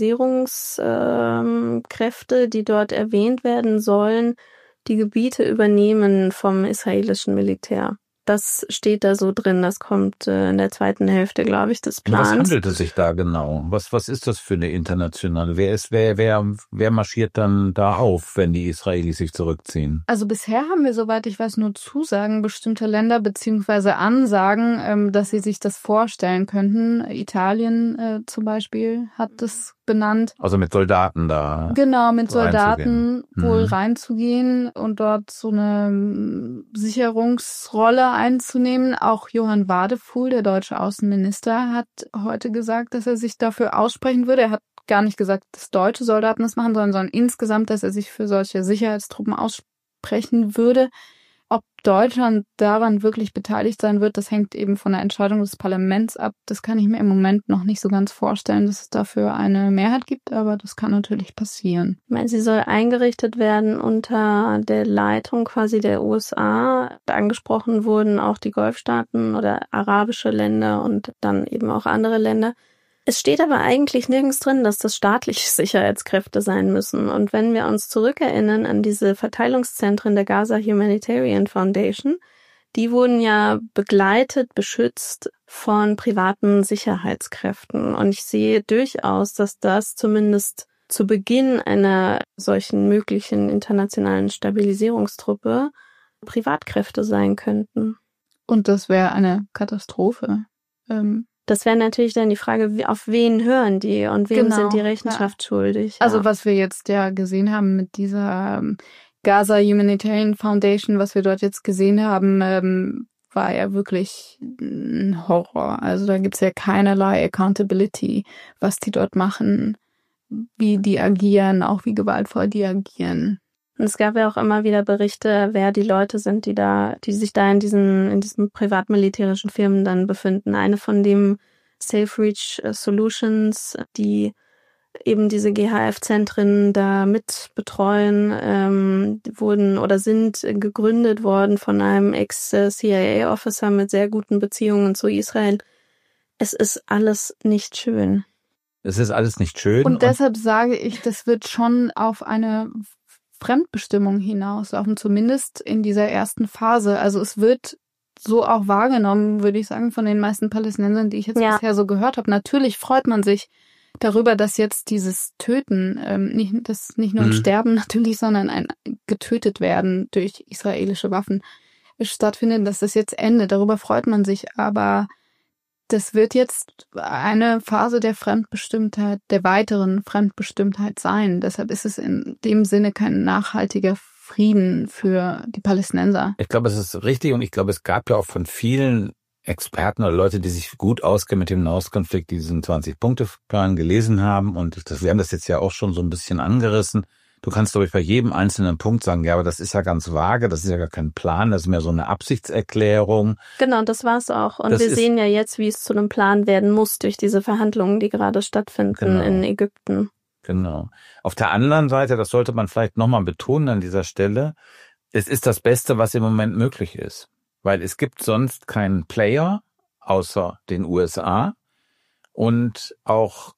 Stabilisierungskräfte, äh, die dort erwähnt werden sollen, die Gebiete übernehmen vom israelischen Militär. Das steht da so drin, das kommt äh, in der zweiten Hälfte, glaube ich, des Plans. Was handelt es sich da genau? Was was ist das für eine internationale? Wer ist wer wer wer marschiert dann da auf, wenn die Israelis sich zurückziehen? Also bisher haben wir, soweit ich weiß, nur Zusagen bestimmter Länder beziehungsweise Ansagen, ähm, dass sie sich das vorstellen könnten. Italien äh, zum Beispiel hat das benannt. Also mit Soldaten da. Genau, mit Soldaten reinzugehen. wohl mhm. reinzugehen und dort so eine Sicherungsrolle einzunehmen. Auch Johann Wadefuhl, der deutsche Außenminister, hat heute gesagt, dass er sich dafür aussprechen würde. Er hat gar nicht gesagt, dass deutsche Soldaten das machen sollen, sondern insgesamt, dass er sich für solche Sicherheitstruppen aussprechen würde. Ob Deutschland daran wirklich beteiligt sein wird, das hängt eben von der Entscheidung des Parlaments ab. Das kann ich mir im Moment noch nicht so ganz vorstellen, dass es dafür eine Mehrheit gibt, aber das kann natürlich passieren. Ich meine, sie soll eingerichtet werden unter der Leitung quasi der U S A. Angesprochen wurden auch die Golfstaaten oder arabische Länder und dann eben auch andere Länder. Es steht aber eigentlich nirgends drin, dass das staatliche Sicherheitskräfte sein müssen. Und wenn wir uns zurückerinnern an diese Verteilungszentren der Gaza Humanitarian Foundation, die wurden ja begleitet, beschützt von privaten Sicherheitskräften. Und ich sehe durchaus, dass das zumindest zu Beginn einer solchen möglichen internationalen Stabilisierungstruppe Privatkräfte sein könnten. Und das wäre eine Katastrophe. Ähm Das wäre natürlich dann die Frage, auf wen hören die und wem genau, sind die Rechenschaft ja. schuldig. Ja. Also was wir jetzt ja gesehen haben mit dieser ähm, Gaza Humanitarian Foundation, was wir dort jetzt gesehen haben, ähm, war ja wirklich ein Horror. Also da gibt's ja keinerlei Accountability, was die dort machen, wie die agieren, auch wie gewaltvoll die agieren. Und es gab ja auch immer wieder Berichte, wer die Leute sind, die da, die sich da in diesen, in diesen privatmilitärischen Firmen dann befinden. Eine von dem Safe Reach Solutions, die eben diese G H F-Zentren da mit betreuen, ähm, wurden oder sind gegründet worden von einem Ex-C I A-Officer mit sehr guten Beziehungen zu Israel. Es ist alles nicht schön. Es ist alles nicht schön. Und deshalb und sage ich, das wird schon auf eine Fremdbestimmung hinauslaufen, zumindest in dieser ersten Phase. Also es wird so auch wahrgenommen, würde ich sagen, von den meisten Palästinensern, die ich jetzt ja. bisher so gehört habe. Natürlich freut man sich darüber, dass jetzt dieses Töten, ähm, nicht, das nicht nur ein mhm. Sterben natürlich, sondern ein getötet werden durch israelische Waffen stattfindet, dass das jetzt endet. Darüber freut man sich, aber das wird jetzt eine Phase der Fremdbestimmtheit, der weiteren Fremdbestimmtheit sein. Deshalb ist es in dem Sinne kein nachhaltiger Frieden für die Palästinenser. Ich glaube, es ist richtig und ich glaube, es gab ja auch von vielen Experten oder Leute, die sich gut auskennen mit dem Nahostkonflikt, die diesen zwanzig-Punkte-Plan gelesen haben und das, wir haben das jetzt ja auch schon so ein bisschen angerissen. Du kannst, glaube ich, bei jedem einzelnen Punkt sagen, ja, aber das ist ja ganz vage, das ist ja gar kein Plan, das ist mehr so eine Absichtserklärung. Genau, das war's auch. Und das wir sehen ja jetzt, wie es zu einem Plan werden muss durch diese Verhandlungen, die gerade stattfinden genau. in Ägypten. Genau. Auf der anderen Seite, das sollte man vielleicht nochmal betonen an dieser Stelle, es ist das Beste, was im Moment möglich ist. Weil es gibt sonst keinen Player außer den U S A und auch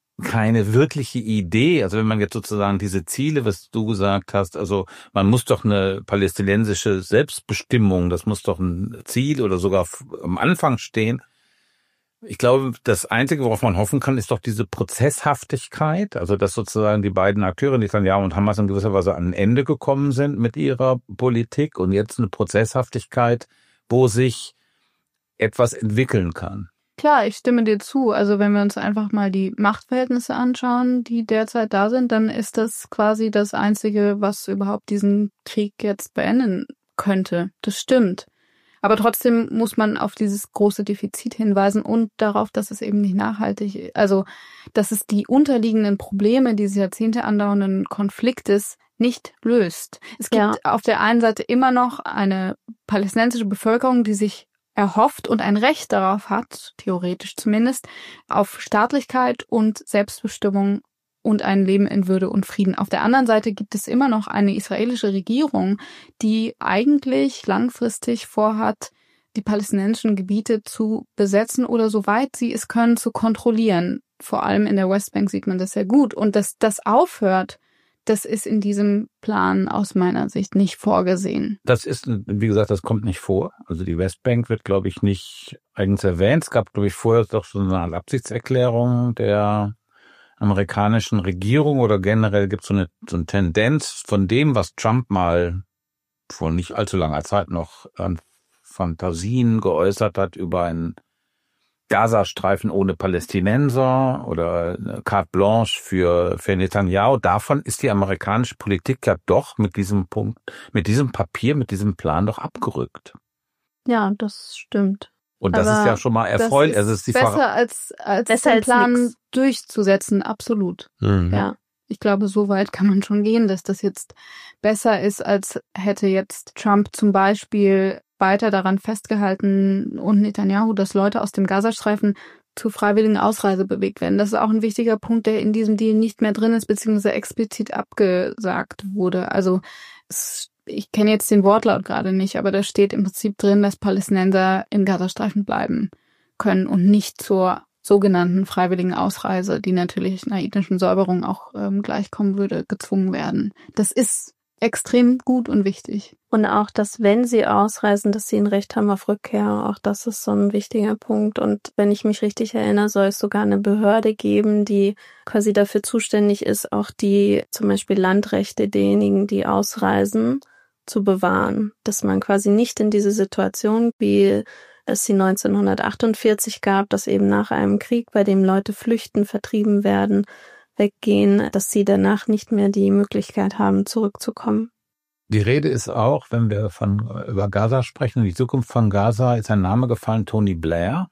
keine wirkliche Idee. Also wenn man jetzt sozusagen diese Ziele, was du gesagt hast, also man muss doch eine palästinensische Selbstbestimmung, das muss doch ein Ziel oder sogar am Anfang stehen. Ich glaube, das Einzige, worauf man hoffen kann, ist doch diese Prozesshaftigkeit, also dass sozusagen die beiden Akteure, Netanyahu und Hamas in gewisser Weise an ein Ende gekommen sind mit ihrer Politik und jetzt eine Prozesshaftigkeit, wo sich etwas entwickeln kann. Klar, ich stimme dir zu. Also wenn wir uns einfach mal die Machtverhältnisse anschauen, die derzeit da sind, dann ist das quasi das Einzige, was überhaupt diesen Krieg jetzt beenden könnte. Das stimmt. Aber trotzdem muss man auf dieses große Defizit hinweisen und darauf, dass es eben nicht nachhaltig ist. Also, dass es die unterliegenden Probleme dieses Jahrzehnte andauernden Konfliktes nicht löst. Es gibt ja. auf der einen Seite immer noch eine palästinensische Bevölkerung, die sich erhofft und ein Recht darauf hat, theoretisch zumindest, auf Staatlichkeit und Selbstbestimmung und ein Leben in Würde und Frieden. Auf der anderen Seite gibt es immer noch eine israelische Regierung, die eigentlich langfristig vorhat, die palästinensischen Gebiete zu besetzen oder soweit sie es können, zu kontrollieren. Vor allem in der Westbank sieht man das sehr gut. Und dass das aufhört, das ist in diesem Plan aus meiner Sicht nicht vorgesehen. Das ist, wie gesagt, das kommt nicht vor. Also die Westbank wird, glaube ich, nicht eigens erwähnt. Es gab, glaube ich, vorher doch so eine Art Absichtserklärung der amerikanischen Regierung oder generell gibt es so eine, so eine Tendenz von dem, was Trump mal vor nicht allzu langer Zeit noch an Fantasien geäußert hat über einen Gazastreifen ohne Palästinenser oder eine Carte Blanche für, für Netanyahu. Davon ist die amerikanische Politik ja doch mit diesem Punkt, mit diesem Papier, mit diesem Plan doch abgerückt. Ja, das stimmt. Und das Aber ist ja schon mal erfreulich. Das ist, also ist die besser Frage, als, als besser den als Plan nix. durchzusetzen, absolut. Mhm. Ja. Ich glaube, so weit kann man schon gehen, dass das jetzt besser ist, als hätte jetzt Trump zum Beispiel weiter daran festgehalten und Netanyahu, dass Leute aus dem Gazastreifen zur freiwilligen Ausreise bewegt werden. Das ist auch ein wichtiger Punkt, der in diesem Deal nicht mehr drin ist, beziehungsweise explizit abgesagt wurde. Also es, ich kenne jetzt den Wortlaut gerade nicht, aber da steht im Prinzip drin, dass Palästinenser im Gazastreifen bleiben können und nicht zur sogenannten freiwilligen Ausreise, die natürlich einer ethnischen Säuberung auch ähm, gleichkommen würde, gezwungen werden. Das ist extrem gut und wichtig. Und auch, dass wenn sie ausreisen, dass sie ein Recht haben auf Rückkehr. Auch das ist so ein wichtiger Punkt. Und wenn ich mich richtig erinnere, soll es sogar eine Behörde geben, die quasi dafür zuständig ist, auch die zum Beispiel Landrechte derjenigen, die ausreisen, zu bewahren. Dass man quasi nicht in diese Situation, wie es sie neunzehnhundertachtundvierzig gab, dass eben nach einem Krieg, bei dem Leute flüchten, vertrieben werden, weggehen, dass sie danach nicht mehr die Möglichkeit haben, zurückzukommen. Die Rede ist auch, wenn wir von über Gaza sprechen, die Zukunft von Gaza, ist ein Name gefallen, Tony Blair,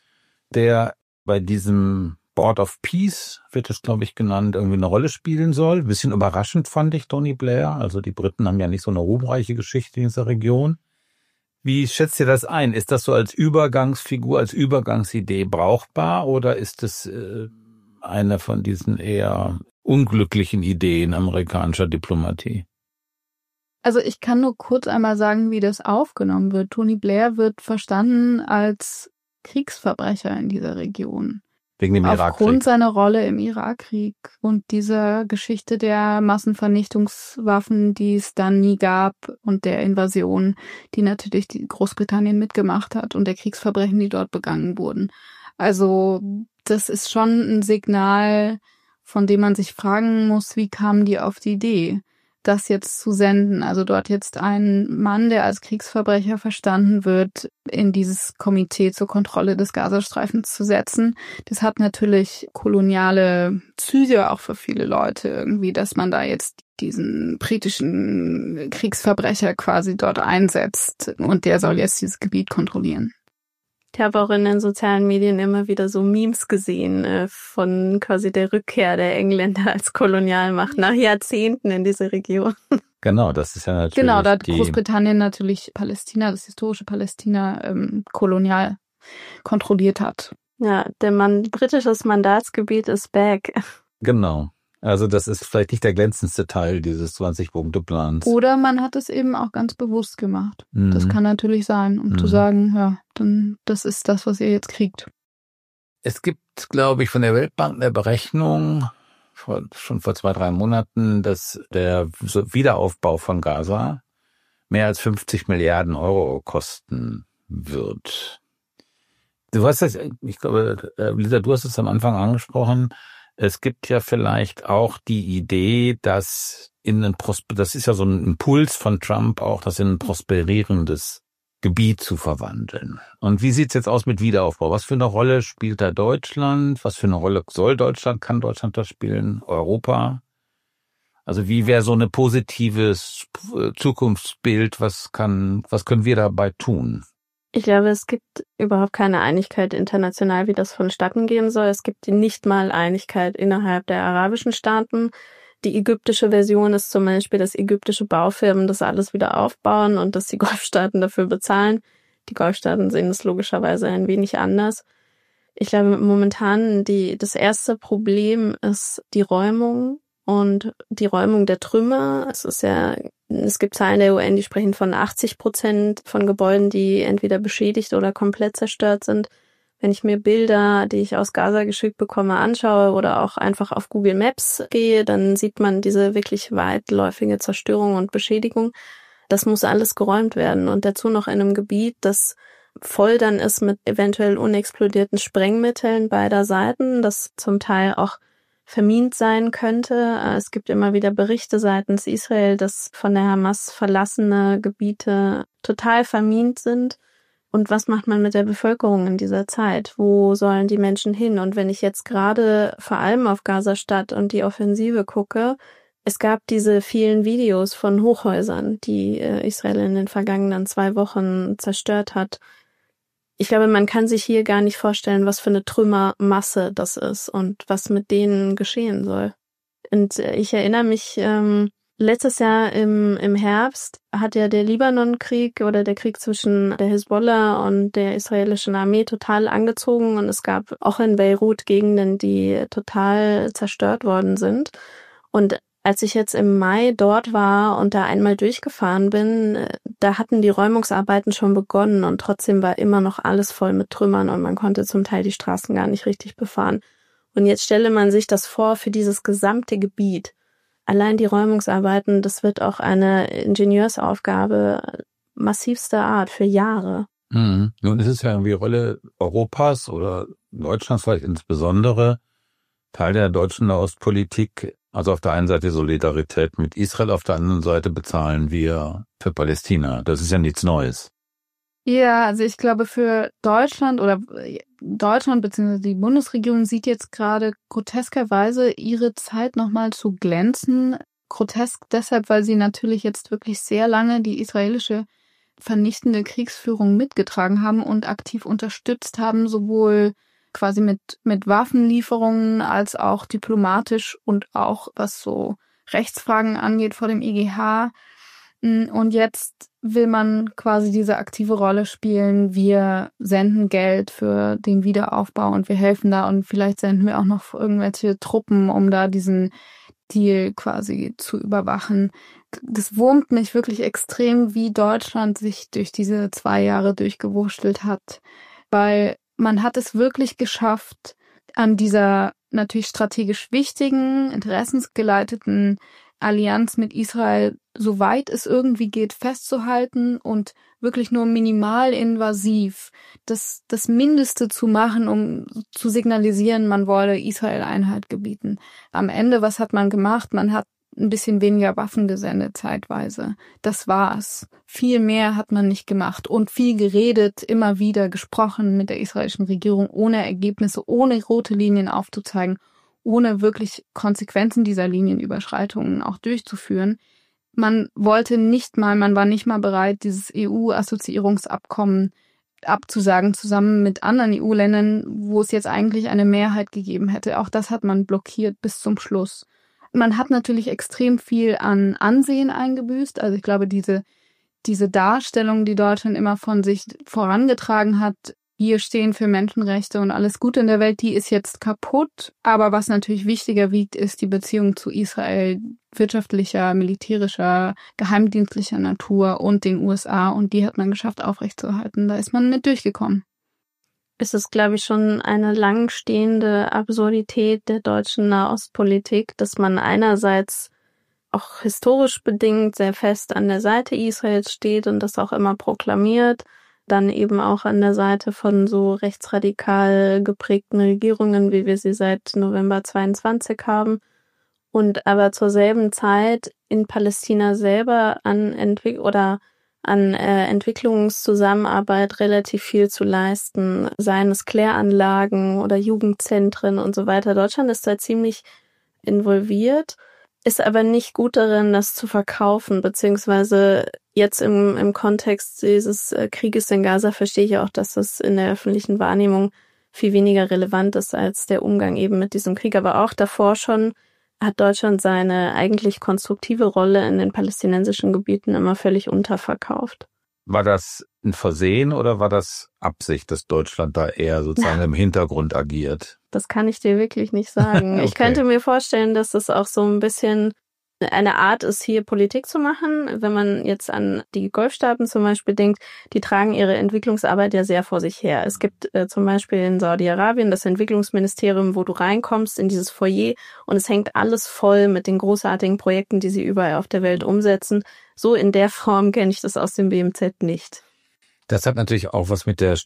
der bei diesem Board of Peace, wird es, glaube ich, genannt, irgendwie eine Rolle spielen soll. Ein bisschen überraschend fand ich Tony Blair. Also die Briten haben ja nicht so eine ruhmreiche Geschichte in dieser Region. Wie schätzt ihr das ein? Ist das so als Übergangsfigur, als Übergangsidee brauchbar oder ist es äh, eine von diesen eher unglücklichen Ideen amerikanischer Diplomatie? Also ich kann nur kurz einmal sagen, wie das aufgenommen wird. Tony Blair wird verstanden als Kriegsverbrecher in dieser Region. Wegen dem Irakkrieg. Aufgrund seiner Rolle im Irakkrieg und dieser Geschichte der Massenvernichtungswaffen, die es dann nie gab und der Invasion, die natürlich die Großbritannien mitgemacht hat und der Kriegsverbrechen, die dort begangen wurden. Also das ist schon ein Signal, von dem man sich fragen muss, wie kamen die auf die Idee, das jetzt zu senden, also dort jetzt einen Mann, der als Kriegsverbrecher verstanden wird, in dieses Komitee zur Kontrolle des Gazastreifens zu setzen. Das hat natürlich koloniale Züge auch für viele Leute irgendwie, dass man da jetzt diesen britischen Kriegsverbrecher quasi dort einsetzt und der soll jetzt dieses Gebiet kontrollieren. Ich habe auch in den sozialen Medien immer wieder so Memes gesehen äh, von quasi der Rückkehr der Engländer als Kolonialmacht nach Jahrzehnten in diese Region. Genau, das ist ja natürlich Genau, da hat die Großbritannien natürlich Palästina, das historische Palästina, ähm, kolonial kontrolliert hat. Ja, der Mann, britisches Mandatsgebiet ist back. Genau. Also das ist vielleicht nicht der glänzendste Teil dieses zwanzig-Punkte-Plans. Oder man hat es eben auch ganz bewusst gemacht. Mhm. Das kann natürlich sein, um mhm. zu sagen, ja, dann das ist das, was ihr jetzt kriegt. Es gibt, glaube ich, von der Weltbank eine Berechnung, vor, schon vor zwei, drei Monaten, dass der Wiederaufbau von Gaza mehr als fünfzig Milliarden Euro kosten wird. Du hast das, ich glaube, Lisa, du hast es am Anfang angesprochen. Es gibt ja vielleicht auch die Idee, dass in ein Prosper, das ist ja so ein Impuls von Trump auch, das in ein prosperierendes Gebiet zu verwandeln. Und wie sieht's jetzt aus mit Wiederaufbau? Was für eine Rolle spielt da Deutschland? Was für eine Rolle soll Deutschland, kann Deutschland da spielen? Europa? Also wie wäre so ein positives Zukunftsbild? Was kann, was können wir dabei tun? Ich glaube, es gibt überhaupt keine Einigkeit international, wie das vonstatten gehen soll. Es gibt nicht mal Einigkeit innerhalb der arabischen Staaten. Die ägyptische Version ist zum Beispiel, dass ägyptische Baufirmen das alles wieder aufbauen und dass die Golfstaaten dafür bezahlen. Die Golfstaaten sehen das logischerweise ein wenig anders. Ich glaube, momentan die, das erste Problem ist die Räumung und die Räumung der Trümmer. Es ist ja, es gibt Zahlen der U N, die sprechen von achtzig Prozent von Gebäuden, die entweder beschädigt oder komplett zerstört sind. Wenn ich mir Bilder, die ich aus Gaza geschickt bekomme, anschaue oder auch einfach auf Google Maps gehe, dann sieht man diese wirklich weitläufige Zerstörung und Beschädigung. Das muss alles geräumt werden und dazu noch in einem Gebiet, das voll dann ist mit eventuell unexplodierten Sprengmitteln beider Seiten, das zum Teil auch vermint sein könnte. Es gibt immer wieder Berichte seitens Israel, dass von der Hamas verlassene Gebiete total vermint sind. Und was macht man mit der Bevölkerung in dieser Zeit? Wo sollen die Menschen hin? Und wenn ich jetzt gerade vor allem auf Gaza-Stadt und die Offensive gucke, es gab diese vielen Videos von Hochhäusern, die Israel in den vergangenen zwei Wochen zerstört hat. Ich glaube, man kann sich hier gar nicht vorstellen, was für eine Trümmermasse das ist und was mit denen geschehen soll. Und ich erinnere mich, ähm, letztes Jahr im, im Herbst hat ja der Libanon-Krieg oder der Krieg zwischen der Hisbollah und der israelischen Armee total angezogen und es gab auch in Beirut Gegenden, die total zerstört worden sind. Und als ich jetzt im Mai dort war und da einmal durchgefahren bin, da hatten die Räumungsarbeiten schon begonnen und trotzdem war immer noch alles voll mit Trümmern und man konnte zum Teil die Straßen gar nicht richtig befahren. Und jetzt stelle man sich das vor für dieses gesamte Gebiet. Allein die Räumungsarbeiten, das wird auch eine Ingenieursaufgabe massivster Art für Jahre. Mhm. Nun ist es ja irgendwie Rolle Europas oder Deutschlands vielleicht insbesondere, Teil der deutschen Ostpolitik. Also auf der einen Seite Solidarität mit Israel, auf der anderen Seite bezahlen wir für Palästina. Das ist ja nichts Neues. Ja, also ich glaube für Deutschland oder Deutschland bzw. die Bundesregierung sieht jetzt gerade groteskerweise ihre Zeit nochmal zu glänzen, grotesk deshalb, weil sie natürlich jetzt wirklich sehr lange die israelische vernichtende Kriegsführung mitgetragen haben und aktiv unterstützt haben, sowohl quasi mit, mit Waffenlieferungen als auch diplomatisch und auch was so Rechtsfragen angeht vor dem I G H. Und jetzt will man quasi diese aktive Rolle spielen. Wir senden Geld für den Wiederaufbau und wir helfen da und vielleicht senden wir auch noch irgendwelche Truppen, um da diesen Deal quasi zu überwachen. Das wurmt mich wirklich extrem, wie Deutschland sich durch diese zwei Jahre durchgewurschtelt hat, weil man hat es wirklich geschafft, an dieser natürlich strategisch wichtigen, interessensgeleiteten Allianz mit Israel, soweit es irgendwie geht, festzuhalten und wirklich nur minimal invasiv das, das Mindeste zu machen, um zu signalisieren, man wolle Israel Einhalt gebieten. Am Ende, was hat man gemacht? Man hat ein bisschen weniger Waffen gesendet zeitweise. Das war's. Viel mehr hat man nicht gemacht und viel geredet, immer wieder gesprochen mit der israelischen Regierung, ohne Ergebnisse, ohne rote Linien aufzuzeigen, ohne wirklich Konsequenzen dieser Linienüberschreitungen auch durchzuführen. Man wollte nicht mal, man war nicht mal bereit, dieses E U-Assoziierungsabkommen abzusagen, zusammen mit anderen E U-Ländern, wo es jetzt eigentlich eine Mehrheit gegeben hätte. Auch das hat man blockiert bis zum Schluss. Man hat natürlich extrem viel an Ansehen eingebüßt. Also ich glaube, diese, diese Darstellung, die Deutschland immer von sich vorangetragen hat, wir stehen für Menschenrechte und alles Gute in der Welt, die ist jetzt kaputt. Aber was natürlich wichtiger wiegt, ist die Beziehung zu Israel wirtschaftlicher, militärischer, geheimdienstlicher Natur und den U S A. Und die hat man geschafft aufrechtzuerhalten. Da ist man nicht durchgekommen. Es ist, glaube ich, schon eine langstehende Absurdität der deutschen Nahostpolitik, dass man einerseits auch historisch bedingt sehr fest an der Seite Israels steht und das auch immer proklamiert, dann eben auch an der Seite von so rechtsradikal geprägten Regierungen, wie wir sie seit November zweiundzwanzig haben, und aber zur selben Zeit in Palästina selber an Entwick- oder an äh, Entwicklungszusammenarbeit relativ viel zu leisten, seien es Kläranlagen oder Jugendzentren und so weiter. Deutschland ist da ziemlich involviert, ist aber nicht gut darin, das zu verkaufen, beziehungsweise jetzt im, im Kontext dieses äh, Krieges in Gaza verstehe ich auch, dass das in der öffentlichen Wahrnehmung viel weniger relevant ist als der Umgang eben mit diesem Krieg. Aber auch davor schon hat Deutschland seine eigentlich konstruktive Rolle in den palästinensischen Gebieten immer völlig unterverkauft. War das ein Versehen oder war das Absicht, dass Deutschland da eher sozusagen ja. im Hintergrund agiert? Das kann ich dir wirklich nicht sagen. Okay. Ich könnte mir vorstellen, dass es auch so ein bisschen eine Art ist, hier Politik zu machen. Wenn man jetzt an die Golfstaaten zum Beispiel denkt, die tragen ihre Entwicklungsarbeit ja sehr vor sich her. Es gibt äh, zum Beispiel in Saudi-Arabien das Entwicklungsministerium, wo du reinkommst in dieses Foyer und es hängt alles voll mit den großartigen Projekten, die sie überall auf der Welt umsetzen. So in der Form kenne ich das aus dem B M Z nicht. Das hat natürlich auch was mit der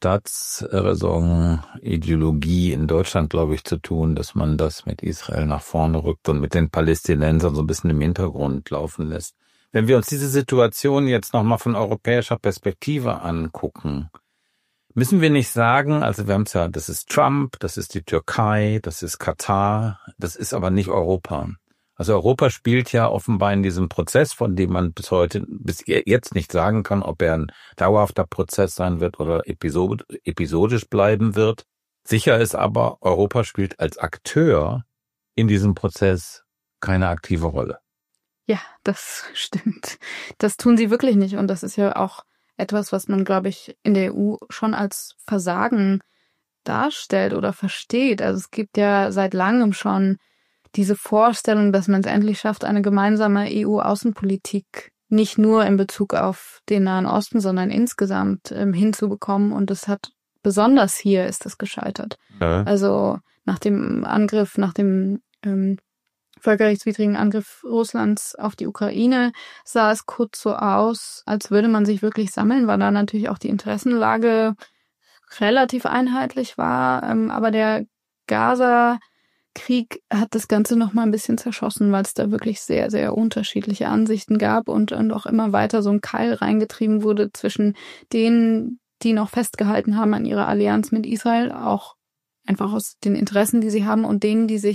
Staatsräson-Ideologie in Deutschland, glaube ich, zu tun, dass man das mit Israel nach vorne rückt und mit den Palästinensern so ein bisschen im Hintergrund laufen lässt. Wenn wir uns diese Situation jetzt nochmal von europäischer Perspektive angucken, müssen wir nicht sagen, also wir haben es ja, das ist Trump, das ist die Türkei, das ist Katar, das ist aber nicht Europa. Also Europa spielt ja offenbar in diesem Prozess, von dem man bis heute, bis jetzt nicht sagen kann, ob er ein dauerhafter Prozess sein wird oder episod- episodisch bleiben wird. Sicher ist aber, Europa spielt als Akteur in diesem Prozess keine aktive Rolle. Ja, das stimmt. Das tun sie wirklich nicht. Und das ist ja auch etwas, was man, glaube ich, in der E U schon als Versagen darstellt oder versteht. Also es gibt ja seit langem schon diese Vorstellung, dass man es endlich schafft, eine gemeinsame E U-Außenpolitik nicht nur in Bezug auf den Nahen Osten, sondern insgesamt ähm, hinzubekommen. Und das hat, besonders hier ist das gescheitert. Ja. Also nach dem Angriff, nach dem ähm, völkerrechtswidrigen Angriff Russlands auf die Ukraine sah es kurz so aus, als würde man sich wirklich sammeln, weil da natürlich auch die Interessenlage relativ einheitlich war. Ähm, aber der Gaza Krieg hat das Ganze noch mal ein bisschen zerschossen, weil es da wirklich sehr, sehr unterschiedliche Ansichten gab und, und auch immer weiter so ein Keil reingetrieben wurde zwischen denen, die noch festgehalten haben an ihrer Allianz mit Israel, auch einfach aus den Interessen, die sie haben, und denen, die sich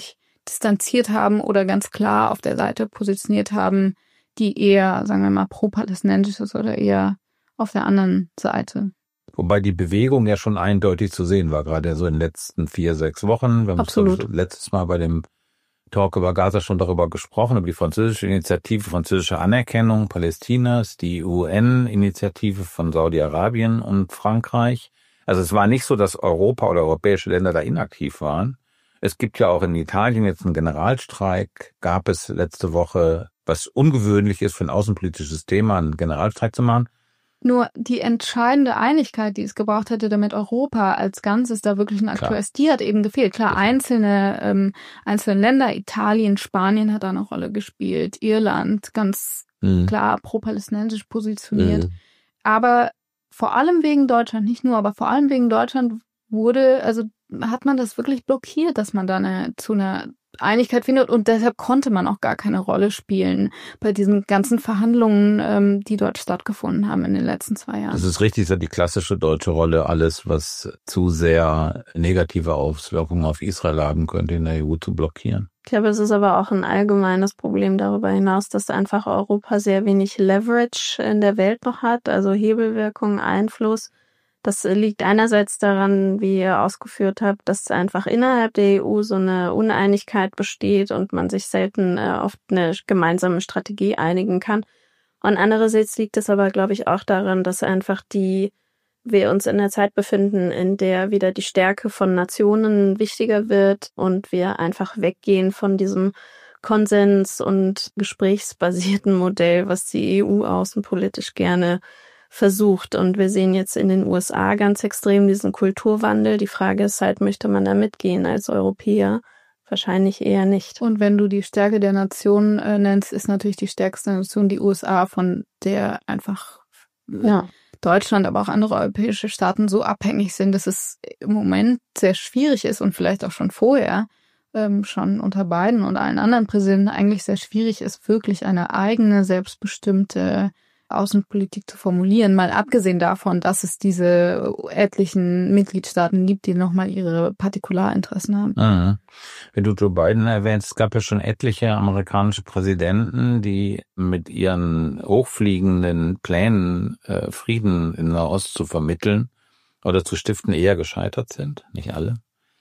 distanziert haben oder ganz klar auf der Seite positioniert haben, die eher, sagen wir mal, pro-palästinensisch ist oder eher auf der anderen Seite. Wobei die Bewegung ja schon eindeutig zu sehen war, gerade so in den letzten vier, sechs Wochen. Wir haben Absolut. uns letztes Mal bei dem Talk über Gaza schon darüber gesprochen, über die französische Initiative, französische Anerkennung Palästinas, die U N-Initiative von Saudi-Arabien und Frankreich. Also es war nicht so, dass Europa oder europäische Länder da inaktiv waren. Es gibt ja auch in Italien jetzt einen Generalstreik, gab es letzte Woche, was ungewöhnlich ist für ein außenpolitisches Thema, einen Generalstreik zu machen. Nur die entscheidende Einigkeit, die es gebraucht hätte, damit Europa als Ganzes da wirklich ein Akteur ist, die hat eben gefehlt. Klar, einzelne, ähm, einzelne Länder, Italien, Spanien hat da eine Rolle gespielt, Irland, ganz mhm. klar pro-palästinensisch positioniert. Mhm. Aber vor allem wegen Deutschland, nicht nur, aber vor allem wegen Deutschland wurde, also hat man das wirklich blockiert, dass man da eine, zu einer Einigkeit findet und deshalb konnte man auch gar keine Rolle spielen bei diesen ganzen Verhandlungen, ähm, die dort stattgefunden haben in den letzten zwei Jahren. Das ist richtig, so die klassische deutsche Rolle, alles, was zu sehr negative Auswirkungen auf Israel haben könnte, in der E U zu blockieren. Ich glaube, es ist aber auch ein allgemeines Problem darüber hinaus, dass einfach Europa sehr wenig Leverage in der Welt noch hat, also Hebelwirkung, Einfluss. Das liegt einerseits daran, wie ihr ausgeführt habt, dass einfach innerhalb der E U so eine Uneinigkeit besteht und man sich selten äh, auf eine gemeinsame Strategie einigen kann. Und andererseits liegt es aber, glaube ich, auch daran, dass einfach die wir uns in der Zeit befinden, in der wieder die Stärke von Nationen wichtiger wird und wir einfach weggehen von diesem Konsens- und gesprächsbasierten Modell, was die E U außenpolitisch gerne versucht. Und wir sehen jetzt in den U S A ganz extrem diesen Kulturwandel. Die Frage ist halt, möchte man da mitgehen als Europäer? Wahrscheinlich eher nicht. Und wenn du die Stärke der Nation äh, nennst, ist natürlich die stärkste Nation die U S A, von der einfach ja. Deutschland, aber auch andere europäische Staaten so abhängig sind, dass es im Moment sehr schwierig ist und vielleicht auch schon vorher, ähm, schon unter Biden und allen anderen Präsidenten eigentlich sehr schwierig ist, wirklich eine eigene, selbstbestimmte Außenpolitik zu formulieren, mal abgesehen davon, dass es diese etlichen Mitgliedstaaten gibt, die nochmal ihre Partikularinteressen haben. Mhm. Wenn du Joe Biden erwähnst, es gab ja schon etliche amerikanische Präsidenten, die mit ihren hochfliegenden Plänen, äh, Frieden in Nahost zu vermitteln oder zu stiften, eher gescheitert sind. Nicht alle.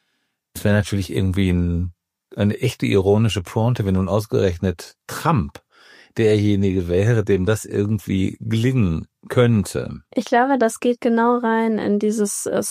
Es wäre natürlich irgendwie ein, eine echte ironische Pointe, wenn nun ausgerechnet Trump derjenige wäre, dem das irgendwie gelingen könnte. Ich glaube, das geht genau rein in dieses uh,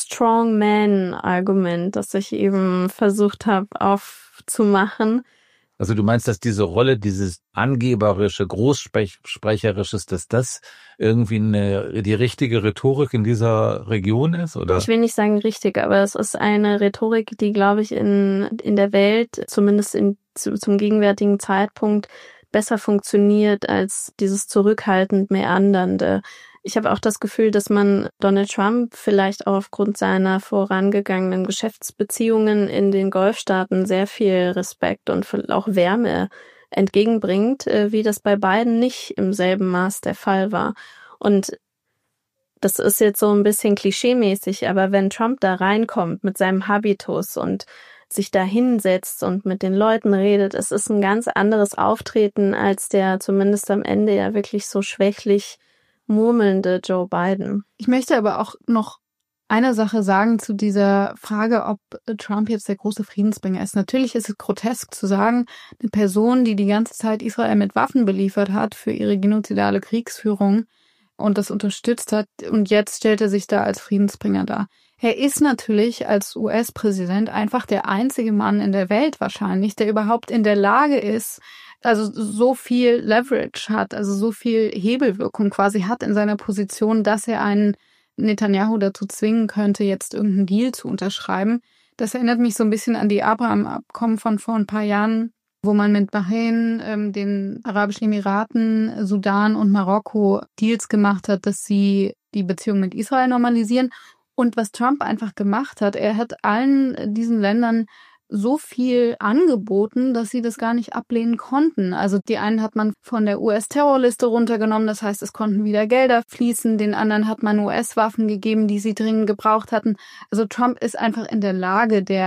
Strongman-Argument, das ich eben versucht habe aufzumachen. Also du meinst, dass diese Rolle, dieses angeberische, großsprecherisches, dass das irgendwie eine, die richtige Rhetorik in dieser Region ist, oder? Ich will nicht sagen richtig, aber es ist eine Rhetorik, die, glaube ich, in in der Welt, zumindest in, zu, zum gegenwärtigen Zeitpunkt, besser funktioniert als dieses zurückhaltend Meandernde. Ich habe auch das Gefühl, dass man Donald Trump vielleicht auch aufgrund seiner vorangegangenen Geschäftsbeziehungen in den Golfstaaten sehr viel Respekt und auch Wärme entgegenbringt, wie das bei Biden nicht im selben Maß der Fall war. Und das ist jetzt so ein bisschen klischeemäßig, aber wenn Trump da reinkommt mit seinem Habitus und sich da hinsetzt und mit den Leuten redet, es ist ein ganz anderes Auftreten als der zumindest am Ende ja wirklich so schwächlich murmelnde Joe Biden. Ich möchte aber auch noch eine Sache sagen zu dieser Frage, ob Trump jetzt der große Friedensbringer ist. Natürlich ist es grotesk zu sagen, eine Person, die die ganze Zeit Israel mit Waffen beliefert hat für ihre genozidale Kriegsführung und das unterstützt hat, und jetzt stellt er sich da als Friedensbringer dar. Er ist natürlich als U S-Präsident einfach der einzige Mann in der Welt wahrscheinlich, der überhaupt in der Lage ist, also so viel Leverage hat, also so viel Hebelwirkung quasi hat in seiner Position, dass er einen Netanyahu dazu zwingen könnte, jetzt irgendeinen Deal zu unterschreiben. Das erinnert mich so ein bisschen an die Abraham-Abkommen von vor ein paar Jahren, wo man mit Bahrain, ähm, den Arabischen Emiraten, Sudan und Marokko Deals gemacht hat, dass sie die Beziehung mit Israel normalisieren. Und was Trump einfach gemacht hat, er hat allen diesen Ländern so viel angeboten, dass sie das gar nicht ablehnen konnten. Also die einen hat man von der U S-Terrorliste runtergenommen, das heißt, es konnten wieder Gelder fließen. Den anderen hat man U S-Waffen gegeben, die sie dringend gebraucht hatten. Also Trump ist einfach in der Lage, der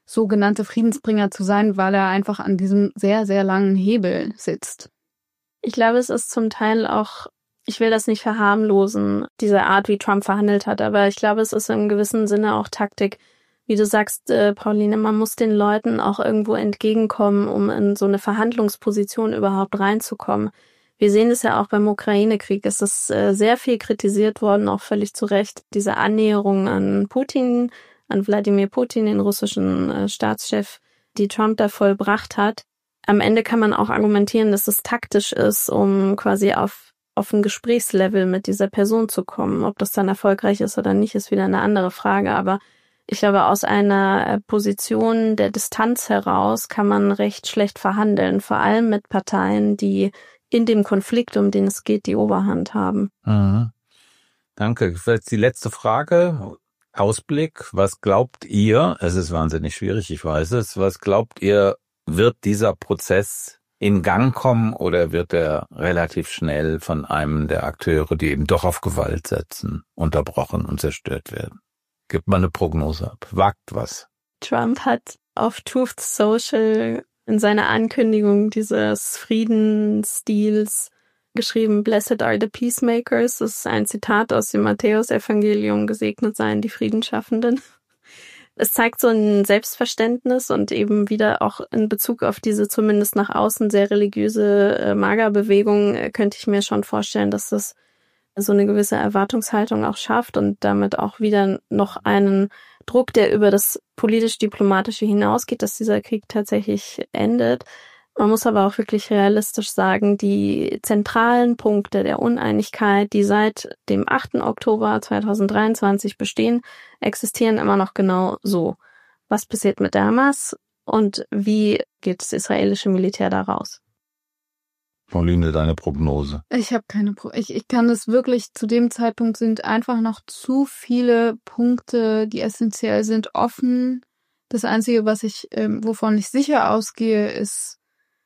sogenannte Friedensbringer zu sein, weil er einfach an diesem sehr, sehr langen Hebel sitzt. Ich glaube, es ist zum Teil auch, ich will das nicht verharmlosen, diese Art, wie Trump verhandelt hat, aber ich glaube, es ist in gewissem Sinne auch Taktik. Wie du sagst, äh, Pauline, man muss den Leuten auch irgendwo entgegenkommen, um in so eine Verhandlungsposition überhaupt reinzukommen. Wir sehen es ja auch beim Ukraine-Krieg. Es ist äh, sehr viel kritisiert worden, auch völlig zu Recht, diese Annäherung an Putin, an Wladimir Putin, den russischen äh, Staatschef, die Trump da vollbracht hat. Am Ende kann man auch argumentieren, dass es taktisch ist, um quasi auf, auf ein Gesprächslevel mit dieser Person zu kommen. Ob das dann erfolgreich ist oder nicht, ist wieder eine andere Frage. Aber ich glaube, aus einer Position der Distanz heraus kann man recht schlecht verhandeln, vor allem mit Parteien, die in dem Konflikt, um den es geht, die Oberhand haben. Mhm. Danke. Vielleicht die letzte Frage. Ausblick. Was glaubt ihr, es ist wahnsinnig schwierig, ich weiß es, was glaubt ihr, wird dieser Prozess in Gang kommen oder wird er relativ schnell von einem der Akteure, die eben doch auf Gewalt setzen, unterbrochen und zerstört werden? Gibt mal eine Prognose ab. Wagt was. Trump hat auf Truth Social in seiner Ankündigung dieses Friedensstils geschrieben, Blessed are the Peacemakers. Das ist ein Zitat aus dem Matthäus-Evangelium, gesegnet seien die Friedenschaffenden. Es zeigt so ein Selbstverständnis und eben wieder auch in Bezug auf diese zumindest nach außen sehr religiöse äh, Magerbewegung äh, könnte ich mir schon vorstellen, dass das so eine gewisse Erwartungshaltung auch schafft und damit auch wieder noch einen Druck, der über das politisch-diplomatische hinausgeht, dass dieser Krieg tatsächlich endet. Man muss aber auch wirklich realistisch sagen, die zentralen Punkte der Uneinigkeit, die seit dem achten Oktober zweitausenddreiundzwanzig bestehen, existieren immer noch genau so. Was passiert mit der Hamas und wie geht das israelische Militär da raus? Pauline, deine Prognose. Ich habe keine Pro. Ich, ich kann das wirklich, zu dem Zeitpunkt sind einfach noch zu viele Punkte, die essentiell sind, offen. Das Einzige, was ich, ähm, wovon ich sicher ausgehe, ist,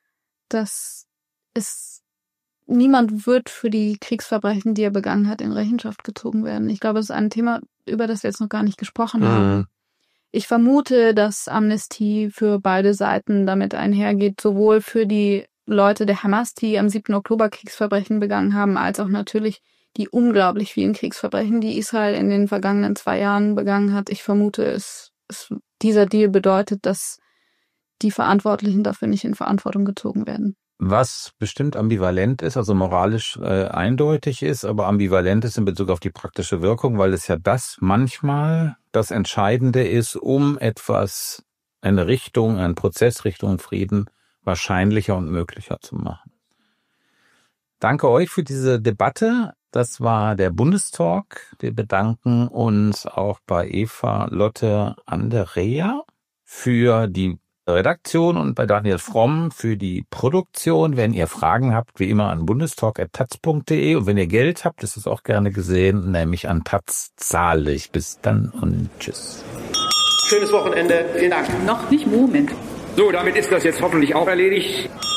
dass es niemand wird für die Kriegsverbrechen, die er begangen hat, in Rechenschaft gezogen werden. Ich glaube, das ist ein Thema, über das wir jetzt noch gar nicht gesprochen mhm. haben. Ich vermute, dass Amnestie für beide Seiten damit einhergeht, sowohl für die Leute der Hamas, die am siebten Oktober Kriegsverbrechen begangen haben, als auch natürlich die unglaublich vielen Kriegsverbrechen, die Israel in den vergangenen zwei Jahren begangen hat. Ich vermute, es, es dieser Deal bedeutet, dass die Verantwortlichen dafür nicht in Verantwortung gezogen werden. Was bestimmt ambivalent ist, also moralisch äh, eindeutig ist, aber ambivalent ist in Bezug auf die praktische Wirkung, weil es ja das manchmal das Entscheidende ist, um etwas, eine Richtung, einen Prozess Richtung Frieden wahrscheinlicher und möglicher zu machen. Danke euch für diese Debatte. Das war der Bundestalk. Wir bedanken uns auch bei Eva Lotte Andrea für die Redaktion und bei Daniel Fromm für die Produktion. Wenn ihr Fragen habt, wie immer an bundestalk at taz punkt de und wenn ihr Geld habt, ist es auch gerne gesehen, nämlich an Taz zahle ich. Bis dann und tschüss. Schönes Wochenende. Vielen Dank. Noch nicht Moment. So, damit ist das jetzt hoffentlich auch erledigt.